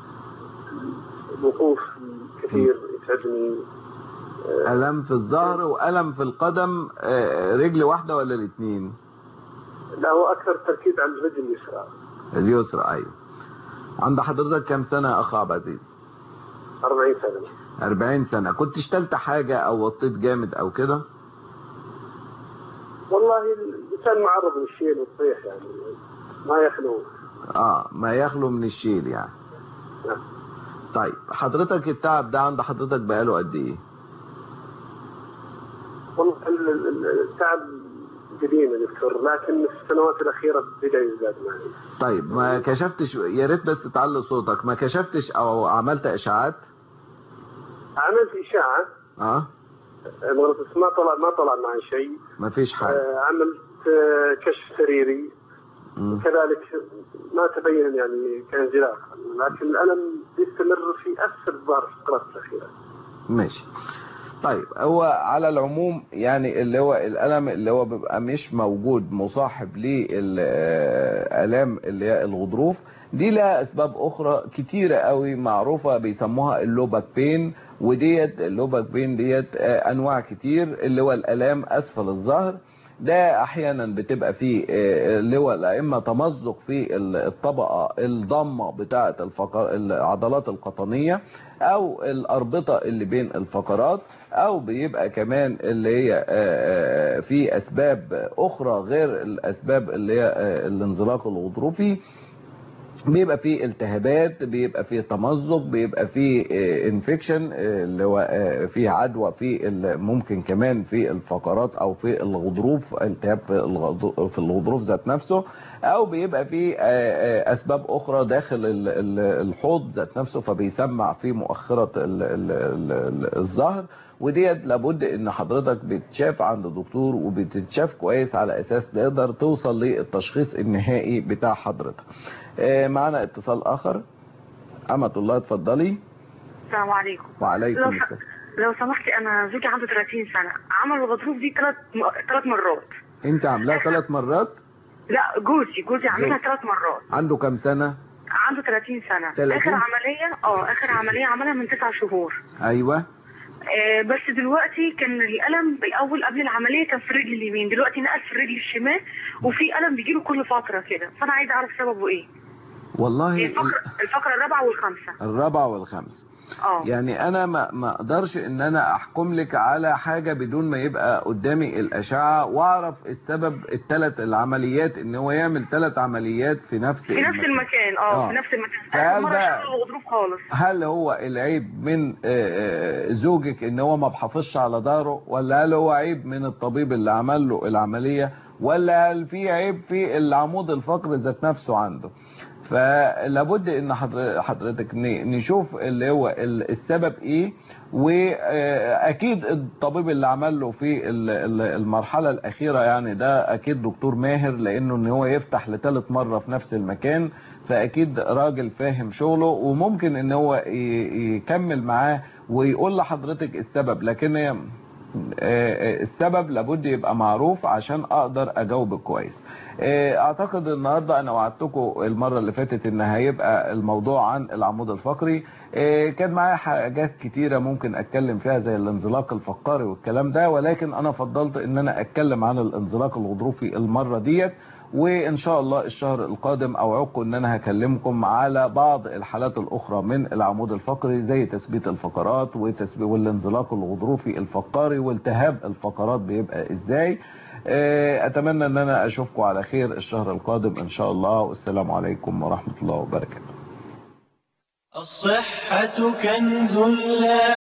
الوقوف كثير يتعبني. الم في الظهر والم في القدم، رجل واحده ولا الاثنين؟ لا هو اكثر تركيز على الرجل اليسرى. اليسرى ايوه. عند حضرتك كم سنه يا اخ عبد العزيز؟ أربعين سنة. أربعين سنة. كنت اشتلت حاجة او وطيت جامد او كده؟ والله الانسان معرض للشيل والطيح، يعني ما يخلو. اه ما يخلو من الشيل يعني. نعم. طيب حضرتك التعب ده عند حضرتك بقاله قد ايه؟ والله التعب قديم يا دكتور، لكن في السنوات الأخيرة بدأ يزداد معي. طيب ما كشفتش، يا ريت بس تعلي صوتك، ما كشفتش او عملت اشعاعات؟ عملت إشاعة. اه بس ما طلع ما طلع معي شيء. ما فيش حاجة. آه عملت آه كشف سريري كذلك ما تبين يعني كانزلاق، لكن الألم يستمر في أكثر الظهر في الفترات الأخيرة. ماشي. طيب هو على العموم يعني اللي هو الألم اللي هو بيبقى مش موجود مصاحب للآلام اللي هي الغضروف دي لها أسباب أخرى كتيرة قوي معروفة بيسموها اللوباك بين، وديت اللوباك بين ديت أنواع كتير اللي هو الآلام أسفل الظهر ده احيانا بتبقى فيه اللي هو لا اما تمزق في الطبقه الضمه بتاعه الفقر العضلات القطنيه او الاربطه اللي بين الفقرات، او بيبقى كمان اللي هي في اسباب اخرى غير الاسباب اللي هي الانزلاق الغضروفي، بيبقى فيه التهابات، بيبقى فيه تمزق، بيبقى فيه انفكشن اللي هو فيه عدوى في ممكن كمان في الفقرات او في الغضروف، التهاب في الغضروف ذات نفسه، او بيبقى فيه اسباب اخرى داخل الحوض ذات نفسه فبيسمع في مؤخرة الظهر. وديت لابد ان حضرتك بتشاف عند دكتور وبتتشاف كويس على اساس تقدر توصل للتشخيص النهائي بتاع حضرتك. معنا اتصال اخر. أمة الله اتفضلي. السلام عليكم. وعليكم لو السلام. لو سمحتي انا زوجي عنده ثلاثين سنة، عمل الغضروف دي ثلاث ثلاث مرات. انت عاملاها ثلاث مرات؟ لا جوزي جوزي عاملها ثلاث مرات. عنده كام سنة؟ عنده ثلاثين سنة. ثلاثين؟ اخر عملية اه اخر عملية عملها من تسع شهور. ايوه. آه بس دلوقتي كان الالم الاول قبل العملية كان في الرجل اليمين، دلوقتي نقل في الرجل الشمال وفي الم بيجيله كل فترة كده، فانا عايزة اعرف سببه ايه. والله الفقرة, الفقرة الرابعة والخامسة. الرابعة والخامسة. اه يعني انا ما ما اقدرش ان انا احكم لك على حاجة بدون ما يبقى قدامي الاشعة واعرف السبب. الثلاث العمليات ان هو يعمل ثلاث عمليات في نفس في نفس المكان اه, آه. في نفس المكان. هل مرة ده الغضروف خالص. هل هو العيب من زوجك ان هو ما بحافظش على ظهره، ولا هل هو عيب من الطبيب اللي عمل له العملية، ولا هل في عيب في العمود الفقري ذات نفسه عنده؟ فلابد ان حضرتك نشوف اللي هو السبب ايه، واكيد الطبيب اللي عمل له في المرحله الاخيره يعني ده اكيد دكتور ماهر، لانه ان هو يفتح لثالث مره في نفس المكان فاكيد راجل فاهم شغله وممكن ان هو يكمل معاه ويقول لحضرتك السبب. لكن السبب لابد يبقى معروف عشان اقدر اجاوبك كويس. اعتقد النهارده انا وعدتكم المره اللي فاتت ان هيبقى الموضوع عن العمود الفقري. كان معايا حاجات كتيره ممكن اتكلم فيها زي الانزلاق الفقري والكلام ده، ولكن انا فضلت ان انا اتكلم عن الانزلاق الغضروفي المره ديت، وان شاء الله الشهر القادم اوعدكم ان انا هكلمكم على بعض الحالات الاخرى من العمود الفقري زي تثبيت الفقرات وتثبيت والانزلاق الغضروفي الفقري والتهاب الفقرات بيبقى ازاي. اتمنى ان انا اشوفكم على خير الشهر القادم ان شاء الله، والسلام عليكم ورحمة الله وبركاته. الصحة كنز لا